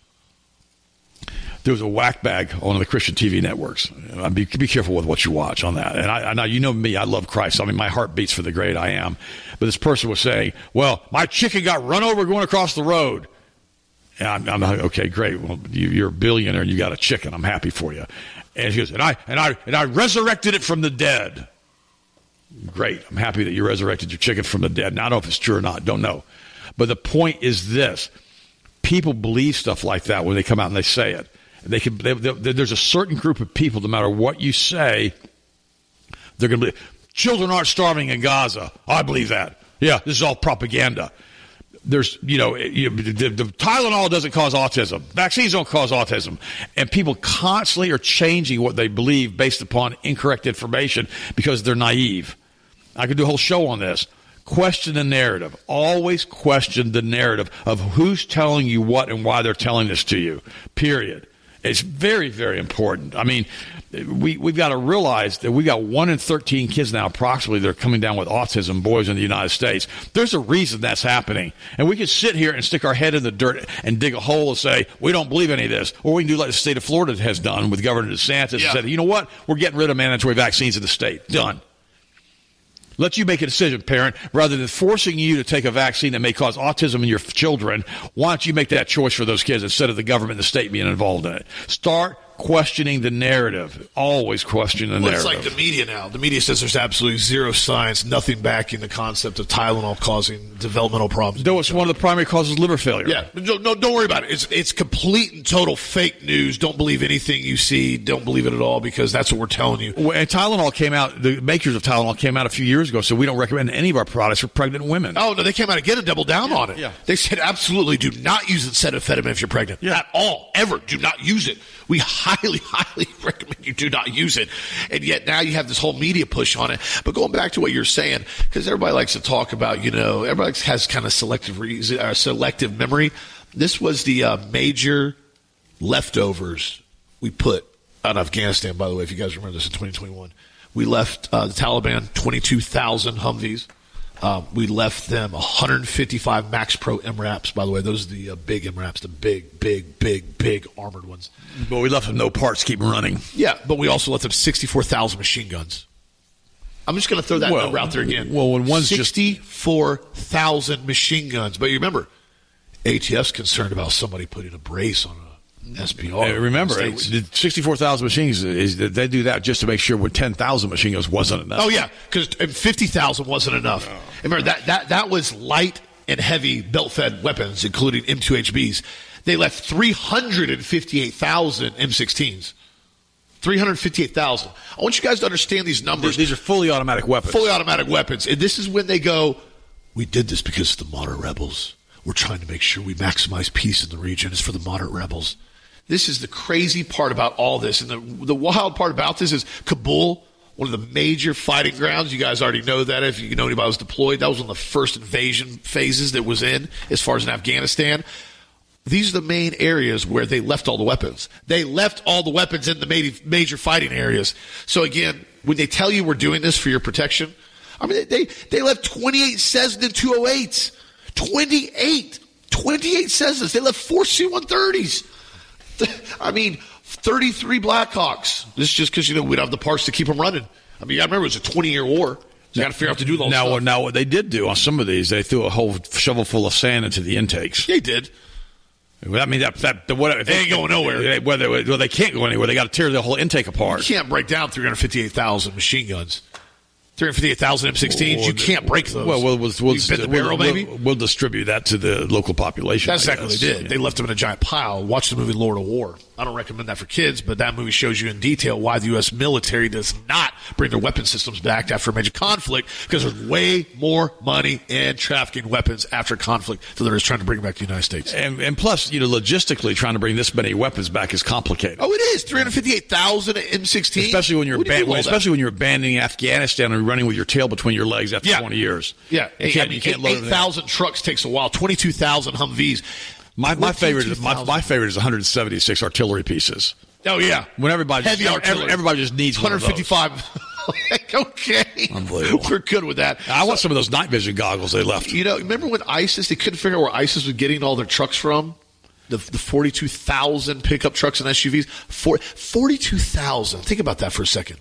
there was a whack bag on one of the Christian TV networks. Be careful with what you watch on that. And I know you know me, I love Christ. I mean, my heart beats for the great I am. But this person was saying, well, my chicken got run over going across the road. And I'm like, okay, great. Well, you're a billionaire and you got a chicken. I'm happy for you. And she goes, and I resurrected it from the dead. Great. I'm happy that you resurrected your chicken from the dead. Now, I don't know if it's true or not. Don't know. But the point is this. People believe stuff like that when they come out and they say it. There's a certain group of people, no matter what you say, they're going to believe. Children aren't starving in Gaza. I believe that. Yeah, this is all propaganda. There's, the Tylenol doesn't cause autism. Vaccines don't cause autism. And people constantly are changing what they believe based upon incorrect information because they're naive. I could do a whole show on this. Question the narrative. Always question the narrative of who's telling you what and why they're telling this to you, period. It's very, very important. I mean, we've got to realize that we got 1 in 13 kids now approximately that are coming down with autism, boys in the United States. There's a reason that's happening. And we can sit here and stick our head in the dirt and dig a hole and say, we don't believe any of this. Or we can do like the state of Florida has done with Governor DeSantis and said, you know what? We're getting rid of mandatory vaccines in the state. Done. Let you make a decision, parent. Rather than forcing you to take a vaccine that may cause autism in your children, why don't you make that choice for those kids instead of the government and the state being involved in it? Start questioning the narrative. Always question the narrative. It's like the media now. The media says there's absolutely zero science, nothing backing the concept of Tylenol causing developmental problems. Though it's one of the primary causes of liver failure. Yeah. No, don't worry about it. It's complete and total fake news. Don't believe anything you see. Don't believe it at all because that's what we're telling you. Well, and Tylenol came out, the makers of Tylenol came out a few years ago, so we don't recommend any of our products for pregnant women. Oh, no, they came out again and doubled down on it. Yeah. They said absolutely do not use acetaminophen if you're pregnant. Yeah. At all. Ever. Do not use it. We highly, highly recommend you do not use it. And yet now you have this whole media push on it. But going back to what you're saying, because everybody likes to talk about, everybody has kind of selective memory. This was the major leftovers we put out of Afghanistan, by the way, if you guys remember this in 2021. We left the Taliban 22,000 Humvees. We left them 155 Max Pro MRAPs. By the way, those are the big MRAPs, the big armored ones. But we left them no parts, keep them running. Yeah, but we also left them 64,000 machine guns. I'm just going to throw that number out there again. Well, when one's 64,000 machine guns. But you remember, ATF's concerned about somebody putting a brace on an SPR. Remember, 64,000 machines, they do that just to make sure when 10,000 machine guns wasn't enough. Oh, yeah, because 50,000 wasn't enough. No. Remember, that was light and heavy belt-fed weapons, including M2HBs. They left 358,000 M16s. 358,000. I want you guys to understand these numbers. These are fully automatic weapons. Fully automatic weapons. And this is when they go, we did this because of the moderate rebels. We're trying to make sure we maximize peace in the region. It's for the moderate rebels. This is the crazy part about all this. And the wild part about this is Kabul, one of the major fighting grounds. You guys already know that. If you know anybody was deployed, that was one of the first invasion phases that was in as far as in Afghanistan. These are the main areas where they left all the weapons. They left all the weapons in the major fighting areas. So again, when they tell you we're doing this for your protection, I mean, they left 28 Cessna 208s. 28 Cessnas. They left 4 C-130s. I mean, 33 Blackhawks. This is just because, we don't have the parts to keep them running. I mean, I remember it was a 20-year war. So you got to figure out to do all this stuff. Now, what they did do on some of these, they threw a whole shovel full of sand into the intakes. They did. Well, I mean, they ain't going nowhere. Well, they can't go anywhere. They got to tear the whole intake apart. You can't break down 358,000 machine guns. 358,000 M16s, you can't break those. Well, we'll distribute that to the local population. That's exactly what they did. They left them in a giant pile. Watch the movie Lord of War. I don't recommend that for kids, but that movie shows you in detail why the U.S. military does not bring their weapon systems back after a major conflict, because there's way more money in trafficking weapons after conflict than there is trying to bring back the United States. And plus, logistically, trying to bring this many weapons back is complicated. Oh, it is. 358,000 M16. Especially when you're abandoning Afghanistan and running with your tail between your legs after 20 years. Yeah. You can't load 8,000 trucks takes a while. 22,000 Humvees. My favorite is 176 artillery pieces. Oh yeah, when everybody just needs 155. Okay, unbelievable. We're good with that. I want some of those night vision goggles they left. Remember when ISIS? They couldn't figure out where ISIS was getting all their trucks from. The 42,000 pickup trucks and SUVs. 42,000. Think about that for a second.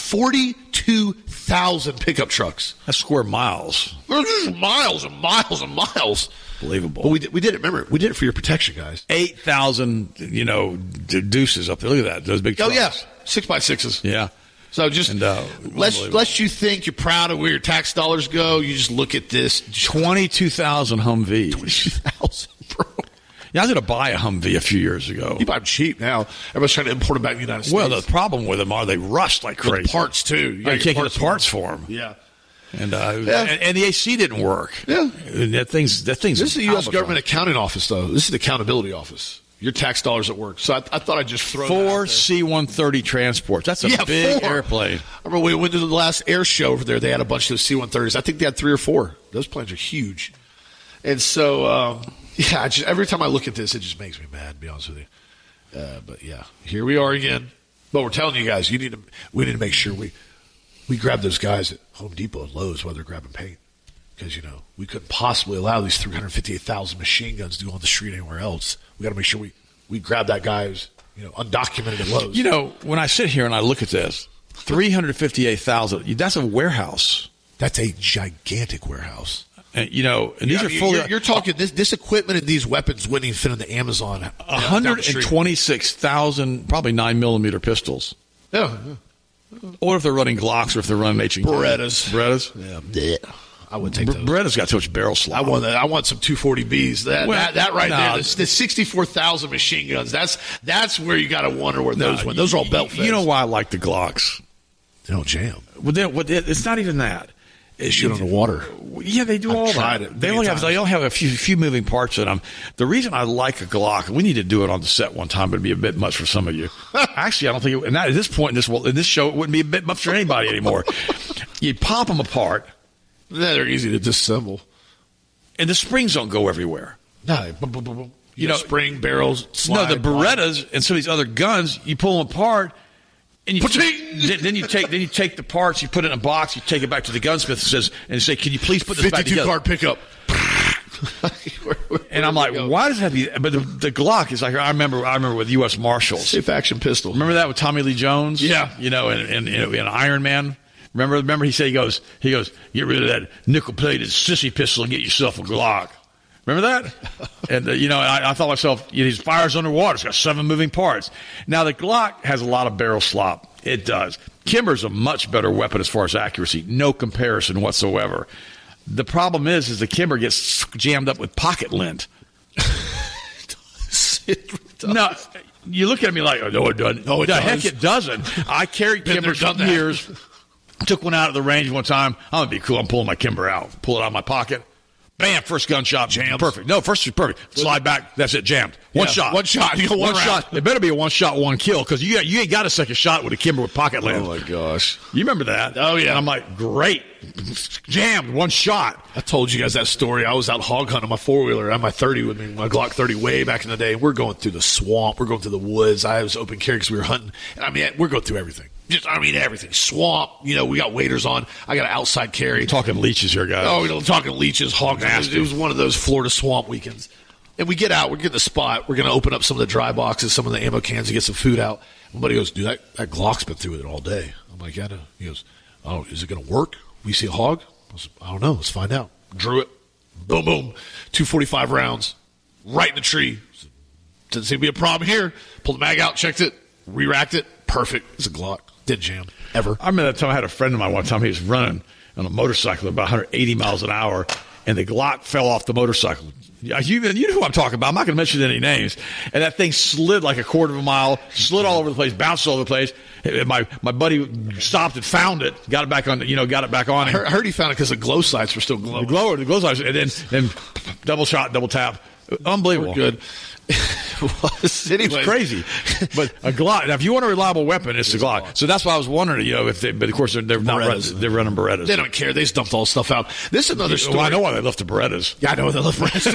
42,000 pickup trucks. That's square miles. They're just miles and miles and miles. Unbelievable. But we did it. Remember, we did it for your protection, guys. 8,000, deuces up there. Look at that. Those big trucks. Oh, yeah. 6x6s. Yeah. So just lest you think you're proud of where your tax dollars go, you just look at this. 22,000 Humvees. 22,000, bro. Yeah, I was going to buy a Humvee a few years ago. You buy them cheap now. Everybody's trying to import them back to the United States. Well, the problem with them are they rust like crazy. The parts, too. You can't get the parts for them. Yeah. And the AC didn't work. Yeah. And that thing's This is the U.S. Government Accounting Office, though. This is the accountability office. Your tax dollars at work. So I thought I'd just throw 4 C-130 transports. That's a big 4 airplane. I remember we went to the last air show over there. They had a bunch of those C-130s. I think they had 3 or 4. Those planes are huge. And so, every time I look at this, it just makes me mad, to be honest with you. But, yeah, here we are again. But we're telling you guys, we need to make sure we grab those guys at Home Depot and Lowe's while they're grabbing paint. Because, we couldn't possibly allow these 358,000 machine guns to go on the street anywhere else. We got to make sure we grab that guy who's, undocumented at Lowe's. When I sit here and I look at this, 358,000, that's a warehouse. That's a gigantic warehouse. And, these are fully... You're talking, this equipment and these weapons wouldn't even fit in the Amazon. 126,000, probably 9mm pistols. Yeah. Or if they're running Glocks or if they're running H&K. Berettas. Yeah. I would take those. Beretta's got too much barrel slop. I want some 240Bs. That right there. The 64,000 machine guns. That's where you got to wonder where those went. Those are all belt feds. You know why I like the Glocks? They don't jam. Well, it's not even that. They shoot on the water. Yeah, they do all that. They only have a few moving parts in them. The reason I like a Glock, we need to do it on the set one time, but it'd be a bit much for some of you. Actually, I don't think and at this point in this show, it wouldn't be a bit much for anybody anymore. You pop them apart. Yeah, they're easy to disassemble. And the springs don't go everywhere. No, spring, barrels, slide. No, the Berettas and some of these other guns, you pull them apart, and then you take the parts, you put it in a box, you take it back to the gunsmith and say, "Can you please put this back together?" 52 card pickup. And I'm like, why does that be? But the Glock is like, I remember with U.S. Marshals, safe action pistol. Remember that with Tommy Lee Jones? Yeah, and Iron Man. Remember he said, he goes, get rid of that nickel-plated sissy pistol and get yourself a Glock. Remember that? And, I thought to myself, he fires underwater. It's got 7 moving parts. Now, the Glock has a lot of barrel slop. It does. Kimber's a much better weapon as far as accuracy. No comparison whatsoever. The problem is the Kimber gets jammed up with pocket lint. It does. No, you look at me like, oh, no, it doesn't. No, it does. Heck, it doesn't. I carried Kimber for years. Took one out of the range one time. I'm going to be cool. I'm pulling my Kimber out. Pull it out of my pocket. Bam, first gunshot. Jammed. Perfect. No, first is perfect. Slide back. That's it. Jammed. One shot. One shot. You go one shot. It better be a one shot, one kill, because you ain't got a second shot with a Kimber with pocket lint. Oh, my gosh. You remember that? Oh, yeah. And I'm like, great. Jammed. One shot. I told you guys that story. I was out hog hunting my 4-wheeler. I had my 30 with me, my Glock 30 way back in the day. We're going through the swamp. We're going through the woods. I was open carry because we were hunting. And we're going through everything. Everything. Swamp. We got waders on. I got an outside carry. We're talking leeches here, guys. Oh, we're talking leeches, hog. It was one of those Florida swamp weekends. And we get out. We're getting the spot. We're going to open up some of the dry boxes, some of the ammo cans, and get some food out. My buddy goes, dude, that Glock's been through it all day. I'm like, yeah, I know. He goes, oh, is it going to work? We see a hog? I don't know. Let's find out. Drew it. Boom, boom. 245 rounds. Right in the tree. Doesn't seem to be a problem here. Pulled the mag out, checked it, re-racked it. Perfect. It's a Glock. Didn't jam. Ever. I remember that time I had a friend of mine one time. He was running on a motorcycle at about 180 miles an hour, and the Glock fell off the motorcycle. You know who I'm talking about. I'm not going to mention any names. And that thing slid like a quarter of a mile, slid all over the place, bounced all over the place. My buddy stopped and found it, got it back on. Got it back on. I heard he found it because the glow sights were still glowing. The glow sights, and then double shot, double tap. Unbelievable. We're good. It's crazy. But a Glock. Now, if you want a reliable weapon, it's a Glock. So that's why I was wondering, but of course they're not running. They're running Berettas. They don't care. They just dumped all the stuff out. This is another story. Well, I know why they left the Berettas. Yeah, I know they left Berettas.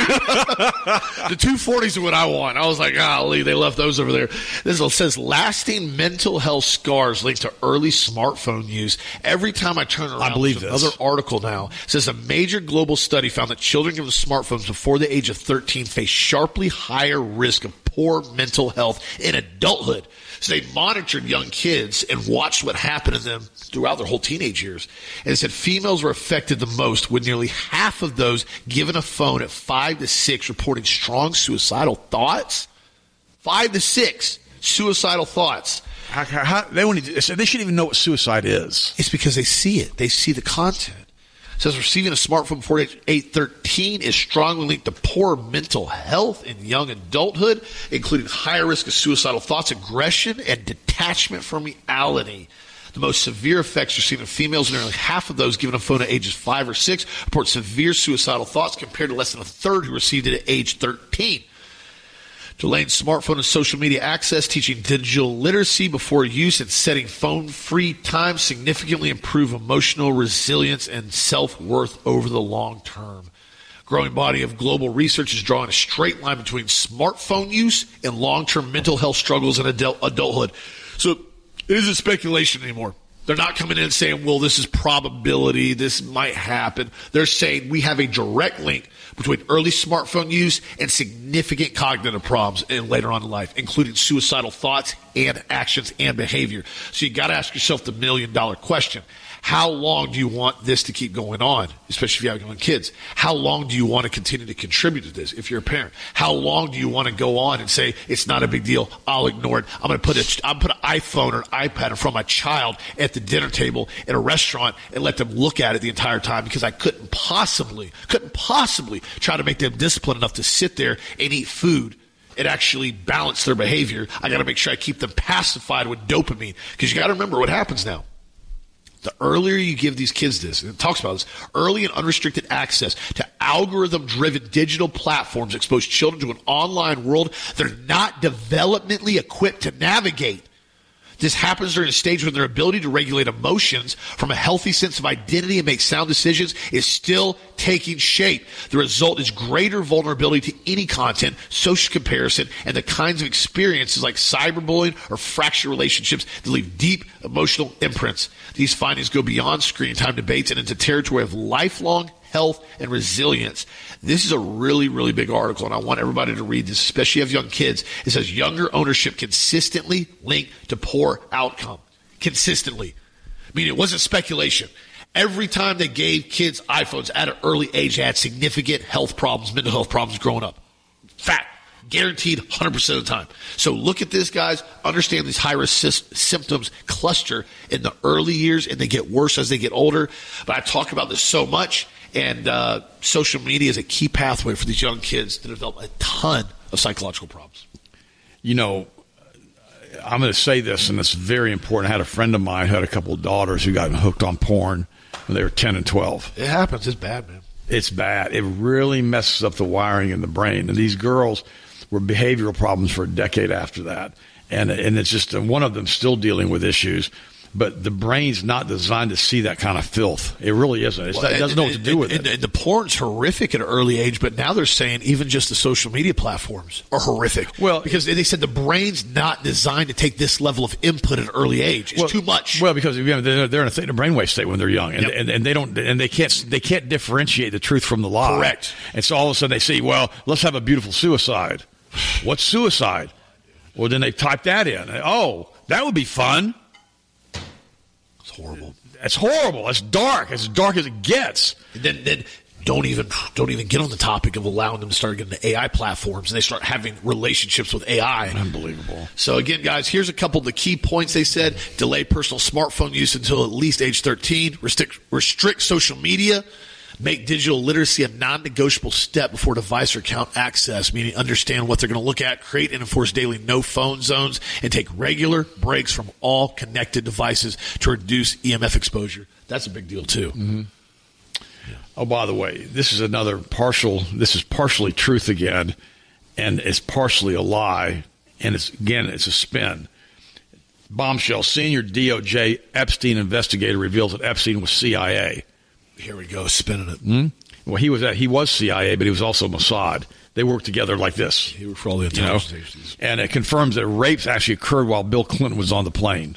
The 240s are what I want. I was like, golly, they left those over there. This says lasting mental health scars linked to early smartphone use. Every time I turn around, I believe there's another article now. It says a major global study found that children given smartphones before the age of 13 face sharply higher risk of poor mental health in adulthood. So they monitored young kids and watched what happened to them throughout their whole teenage years. And it said females were affected the most, with nearly half of those given a phone at 5 to 6 reporting strong suicidal thoughts. 5 to 6 suicidal thoughts. They shouldn't even know what suicide is. It's because they see it. They see the content. It says receiving a smartphone before age 13 is strongly linked to poor mental health in young adulthood, including higher risk of suicidal thoughts, aggression, and detachment from reality. The most severe effects are seen in females, and nearly half of those given a phone at ages 5 or 6 report severe suicidal thoughts, compared to less than a third who received it at age 13. Delaying smartphone and social media access, teaching digital literacy before use, and setting phone-free time significantly improve emotional resilience and self-worth over the long term. Growing body of global research is drawing a straight line between smartphone use and long-term mental health struggles in adulthood. So it isn't speculation anymore. They're not coming in and saying, well, this is probability, this might happen. They're saying we have a direct link between early smartphone use and significant cognitive problems later on in life, including suicidal thoughts and actions and behavior. So you got to ask yourself the $1 million question. How long do you want this to keep going on, especially if you have young kids? How long do you want to continue to contribute to this if you're a parent? How long do you want to go on and say, it's not a big deal, I'll ignore it. I'm going to put an iPhone or an iPad in front of my child at the dinner table at a restaurant and let them look at it the entire time because I couldn't possibly try to make them disciplined enough to sit there and eat food and actually balance their behavior. I got to make sure I keep them pacified with dopamine, because you got to remember what happens now. The earlier you give these kids this, and it talks about this, early and unrestricted access to algorithm-driven digital platforms expose children to an online world they're not developmentally equipped to navigate. This happens during a stage when their ability to regulate emotions from a healthy sense of identity and make sound decisions is still taking shape. The result is greater vulnerability to any content, social comparison, and the kinds of experiences like cyberbullying or fractured relationships that leave deep emotional imprints. These findings go beyond screen time debates and into territory of lifelong health and resilience. This is a really, really big article, and I want everybody to read this, especially if you have young kids. It says younger ownership consistently linked to poor outcome. Consistently. I mean, it wasn't speculation. Every time they gave kids iPhones at an early age, they had significant health problems, mental health problems growing up. Fact. Guaranteed 100% of the time. So look at this, guys. Understand these high-risk symptoms cluster in the early years, and they get worse as they get older. But I talk about this so much, and social media is a key pathway for these young kids to develop a ton of psychological problems. You know, I'm going to say this, and it's very important. I had a friend of mine who had a couple of daughters who got hooked on porn when they were 10 and 12. It happens. It's bad, man. It's bad. It really messes up the wiring in the brain. And these girls were behavioral problems for a decade after that. And it's just one of them still dealing with issues. But the brain's not designed to see that kind of filth. It really isn't. It doesn't know what to do with it. And the porn's horrific at an early age, but now they're saying even just the social media platforms are horrific. Well, because they said the brain's not designed to take this level of input at an early age. It's too much. Well, because they're in a brainwave state when they're young, and they can't differentiate the truth from the lie. Correct. And so all of a sudden they say, well, let's have a beautiful suicide. What's suicide? Well, then they type that in. Oh, that would be fun. It's horrible. It's horrible. It's dark. It's as dark as it gets. Then don't even get on the topic of allowing them to start getting to AI platforms, and they start having relationships with AI. Unbelievable. So again, guys, here's a couple of the key points they said. Delay personal smartphone use until at least age 13. Restrict social media. Make digital literacy a non-negotiable step before device or account access, meaning understand what they're going to look at, create and enforce daily no-phone zones, and take regular breaks from all connected devices to reduce EMF exposure. That's a big deal, too. Mm-hmm. Oh, by the way, this is partially truth again, and it's partially a lie, and it's a spin. Bombshell. Senior DOJ Epstein investigator reveals that Epstein was CIA. Here we go, spinning it. Mm-hmm. Well, he was CIA, but he was also Mossad. They worked together like this. He worked for all the intelligence agencies. And it confirms that rapes actually occurred while Bill Clinton was on the plane.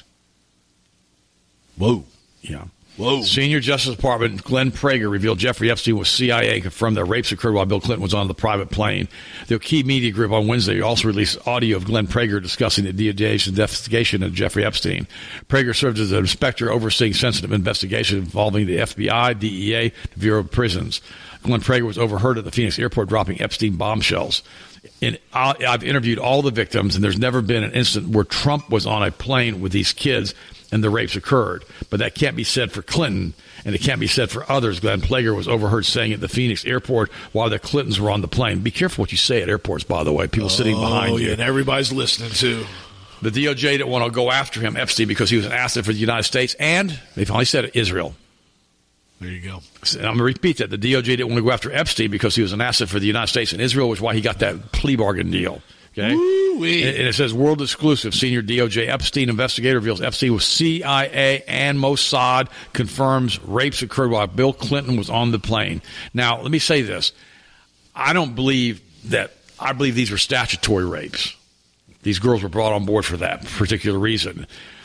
Whoa. Yeah. Whoa. Senior Justice Department Glenn Prager revealed Jeffrey Epstein was CIA and confirmed that rapes occurred while Bill Clinton was on the private plane. The Key Media Group on Wednesday also released audio of Glenn Prager discussing the DOJ's investigation of Jeffrey Epstein. Prager served as an inspector overseeing sensitive investigations involving the FBI, DEA, the Bureau of Prisons. Glenn Prager was overheard at the Phoenix airport dropping Epstein bombshells. I've interviewed all the victims, and there's never been an incident where Trump was on a plane with these kids and the rapes occurred. But that can't be said for Clinton, and it can't be said for others. Glenn Prager was overheard saying at the Phoenix airport while the Clintons were on the plane. Be careful what you say at airports, by the way. People sitting behind you. And everybody's listening, too. The DOJ didn't want to go after him, Epstein, because he was an asset for the United States, and they finally said it, Israel. There you go. And I'm going to repeat that. The DOJ didn't want to go after Epstein because he was an asset for the United States, and Israel was why he got that plea bargain deal. Okay? Woo-wee. And it says world exclusive. Senior DOJ Epstein investigator reveals Epstein was CIA and Mossad, confirms rapes occurred while Bill Clinton was on the plane. Now, let me say this. I believe these were statutory rapes. These girls were brought on board for that particular reason,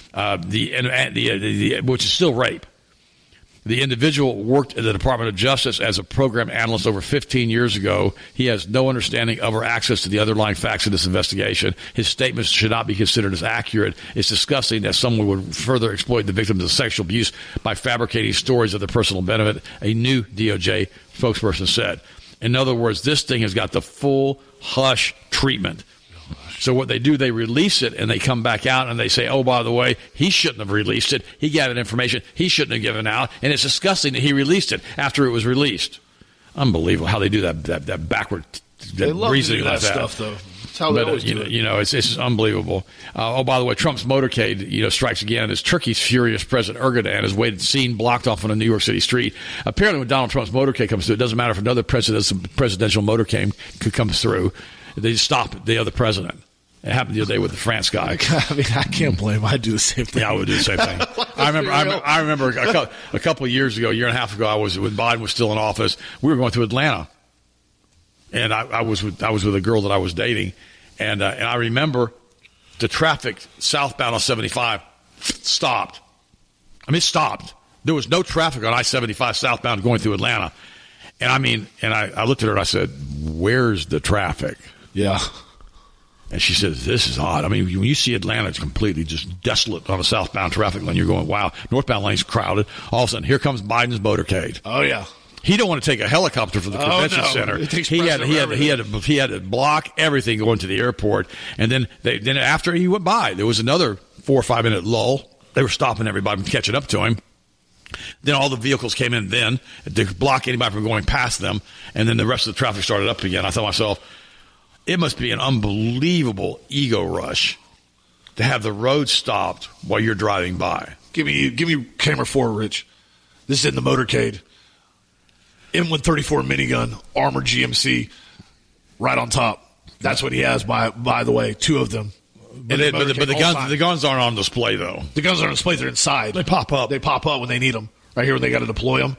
which is still rape. The individual worked at the Department of Justice as a program analyst over 15 years ago. He has no understanding of or access to the underlying facts of this investigation. His statements should not be considered as accurate. It's disgusting that someone would further exploit the victims of sexual abuse by fabricating stories of their personal benefit, a new DOJ spokesperson said. In other words, this thing has got the full hush treatment. So what they do, they release it, and they come back out, and they say, oh, by the way, he shouldn't have released it. He gathered information he shouldn't have given out, and it's disgusting that he released it after it was released. Unbelievable how they do that backward they love reasoning to do like that that. stuff, though. That's how they always do it. It's unbelievable. Oh, by the way, Trump's motorcade, strikes again as Turkey's furious President Erdogan has waited seen blocked off on a New York City street. Apparently, when Donald Trump's motorcade comes through, it doesn't matter if another presidential motorcade comes through. They just stop the other president. It happened the other day with the France guy. I mean, I can't blame him. I'd do the same thing. Yeah, I would do the same thing. I remember a couple of years ago, a year and a half ago, when Biden was still in office, we were going through Atlanta. And I was with a girl that I was dating. And I remember the traffic southbound on 75 stopped. I mean, it stopped. There was no traffic on I-75 southbound going through Atlanta. And I looked at her and I said, where's the traffic? Yeah. And she says, this is odd. I mean, when you see Atlanta, it's completely just desolate on a southbound traffic lane. You're going, wow, northbound lane's crowded. All of a sudden, here comes Biden's motorcade. Oh, yeah. He don't want to take a helicopter from the convention center. He had to block everything going to the airport. And then after he went by, there was another 4 or 5 minute lull. They were stopping everybody from catching up to him. Then all the vehicles came in then to block anybody from going past them. And then the rest of the traffic started up again. I thought to myself, it must be an unbelievable ego rush to have the road stopped while you're driving by. Give me camera 4, Rich. This is in the motorcade. M134 minigun, armored GMC, right on top. That's what he has. By the way, 2 of them. But the guns aren't on display though. The guns aren't on display. They're inside. They pop up. They pop up when they need them. Right here when they got to deploy them.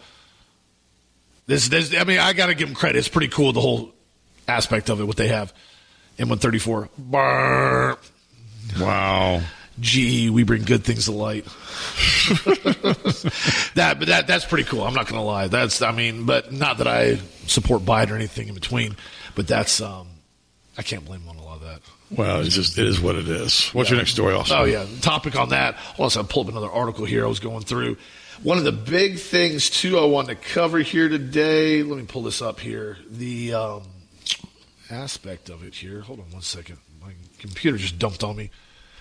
I got to give them credit. It's pretty cool, the whole aspect of it, what they have. M134. Brr. Wow. GE, we bring good things to light. That's pretty cool. I'm not going to lie. But not that I support Biden or anything in between. But that's, I can't blame him on a lot of that. Well, it is what it is. What's your next story, also? Oh, yeah. Topic on that. Also, I pulled up another article here I was going through. One of the big things, too, I want to cover here today, let me pull this up here, the aspect of it here. Hold on one second. My computer just dumped on me.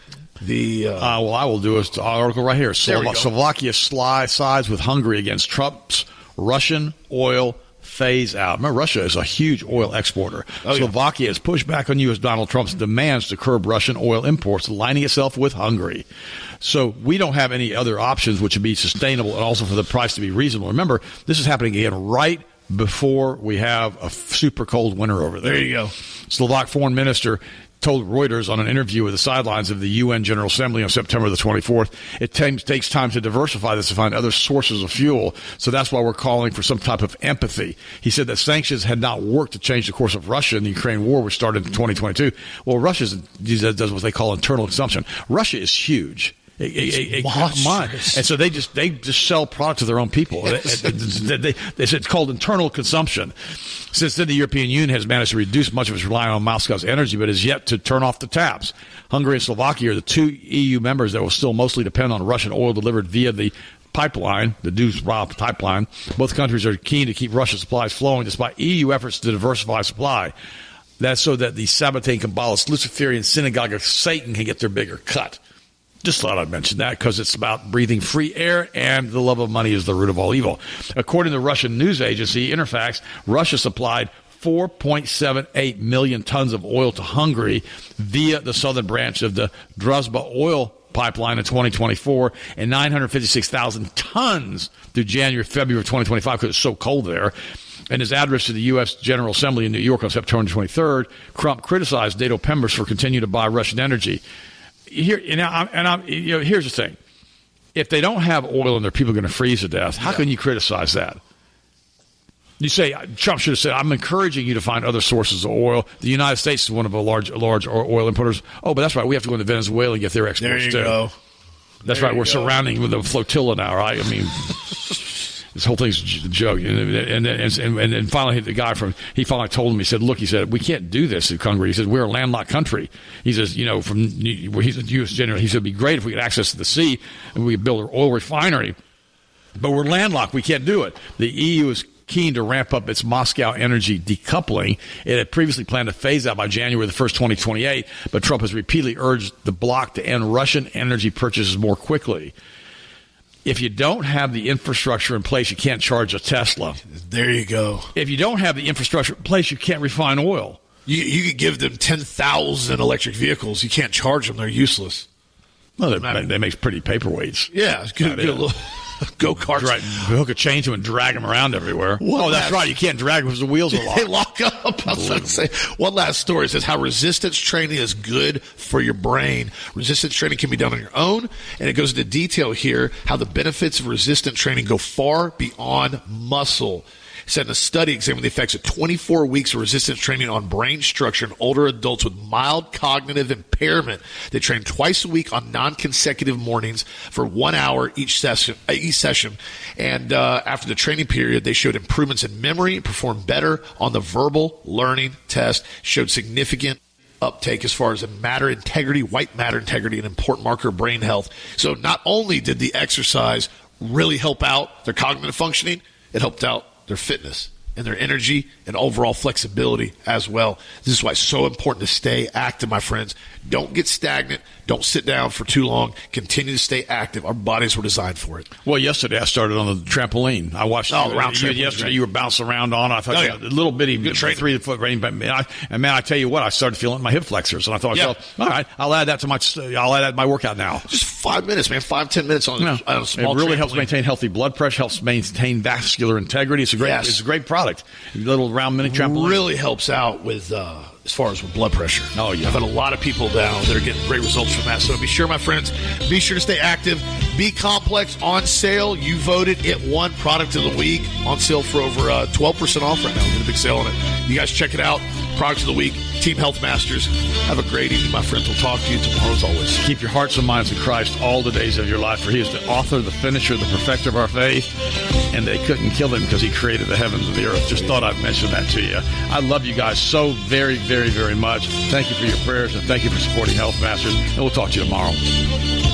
Well, I will do an article right here. Slovakia sides with Hungary against Trump's Russian oil phase out. Remember, Russia is a huge oil exporter. Slovakia has pushed back on U.S. Donald Trump's demands to curb Russian oil imports, aligning itself with Hungary. So we don't have any other options which would be sustainable and also for the price to be reasonable. Remember, this is happening again right before we have a super cold winter over there. There you go. Slovak foreign minister told Reuters on an interview with the sidelines of the UN General Assembly on September the 24th, it takes time to diversify this to find other sources of fuel. So that's why we're calling for some type of empathy. He said that sanctions had not worked to change the course of Russia in the Ukraine war, which started in 2022. Well, Russia does what they call internal consumption. Russia is huge. And so they just sell product to their own people. It's called internal consumption. Since then, the European Union has managed to reduce much of its reliance on Moscow's energy, but is yet to turn off the taps. Hungary and Slovakia are the two EU members that will still mostly depend on Russian oil delivered via the pipeline, the Druzhba pipeline. Both countries are keen to keep Russian supplies flowing despite EU efforts to diversify supply. That's so that the Sabbatean Kabbalist Luciferian synagogue of Satan can get their bigger cut. Just thought I'd mention that because it's about breathing free air and the love of money is the root of all evil. According to the Russian news agency Interfax, Russia supplied 4.78 million tons of oil to Hungary via the southern branch of the Druzhba oil pipeline in 2024 and 956,000 tons through February of 2025 because it's so cold there. In his address to the U.S. General Assembly in New York on September 23rd, Trump criticized NATO members for continuing to buy Russian energy. Here's the thing. If they don't have oil and their people are going to freeze to death, how can you criticize that? You say, Trump should have said, I'm encouraging you to find other sources of oil. The United States is one of the large oil importers. Oh, but that's right. We have to go into Venezuela and get their exports, too. There you go. That's right. We're surrounding with a flotilla now, right? I mean, this whole thing's a joke. And finally, the guy he finally told him, he said, we can't do this in Hungary. He said, we're a landlocked country. He says, he's a U.S. general. He said, it'd be great if we could access the sea and we could build an oil refinery. But we're landlocked. We can't do it. The EU is keen to ramp up its Moscow energy decoupling. It had previously planned to phase out by January the 1st, 2028, but Trump has repeatedly urged the bloc to end Russian energy purchases more quickly. If you don't have the infrastructure in place, you can't charge a Tesla. There you go. If you don't have the infrastructure in place, you can't refine oil. You could give them 10,000 electric vehicles. You can't charge them. They're useless. Well, they make pretty paperweights. Yeah. Get a little go-karts. Right. Hook a chain to them and drag them around everywhere. That's right. You can't drag them because the wheels are locked. They lock up. I was about to say. One last story. It says how resistance training is good for your brain. Resistance training can be done on your own, and it goes into detail here how the benefits of resistance training go far beyond muscle. It said in a study examining the effects of 24 weeks of resistance training on brain structure in older adults with mild cognitive impairment. They trained twice a week on non-consecutive mornings for 1 hour each session. And after the training period, they showed improvements in memory, performed better on the verbal learning test, showed significant uptake as far as white matter integrity, an important marker of brain health. So not only did the exercise really help out their cognitive functioning, it helped out their fitness and their energy and overall flexibility as well. This is why it's so important to stay active, my friends. Don't get stagnant. Don't sit down for too long. Continue to stay active. Our bodies were designed for it. Well, yesterday I started on the trampoline. I watched yesterday. You were bouncing around on. I thought a little bitty 3-foot range. But I tell you what, I started feeling my hip flexors, and I thought, all right, I'll add that to my workout now. Just 5 minutes, man. 5-10 minutes on a small. It really trampoline. helps maintain healthy blood pressure. Helps maintain vascular integrity. It's a great product. A little round mini trampoline really helps out with. As far as with blood pressure. Oh, yeah. I've had a lot of people down that are getting great results from that. So be sure, my friends, be sure to stay active. B-Complex on sale. You voted it won product of the week. On sale for over 12% off right now. We're getting a big sale on it. You guys check it out. Product of the week. Team Health Masters. Have a great evening, my friends. We'll talk to you tomorrow as always. Keep your hearts and minds in Christ all the days of your life, for he is the author, the finisher, the perfecter of our faith. And they couldn't kill him because he created the heavens and the earth. Just thought I'd mention that to you. I love you guys so very, very, very much. Thank you for your prayers and thank you for supporting Health Masters. And we'll talk to you tomorrow.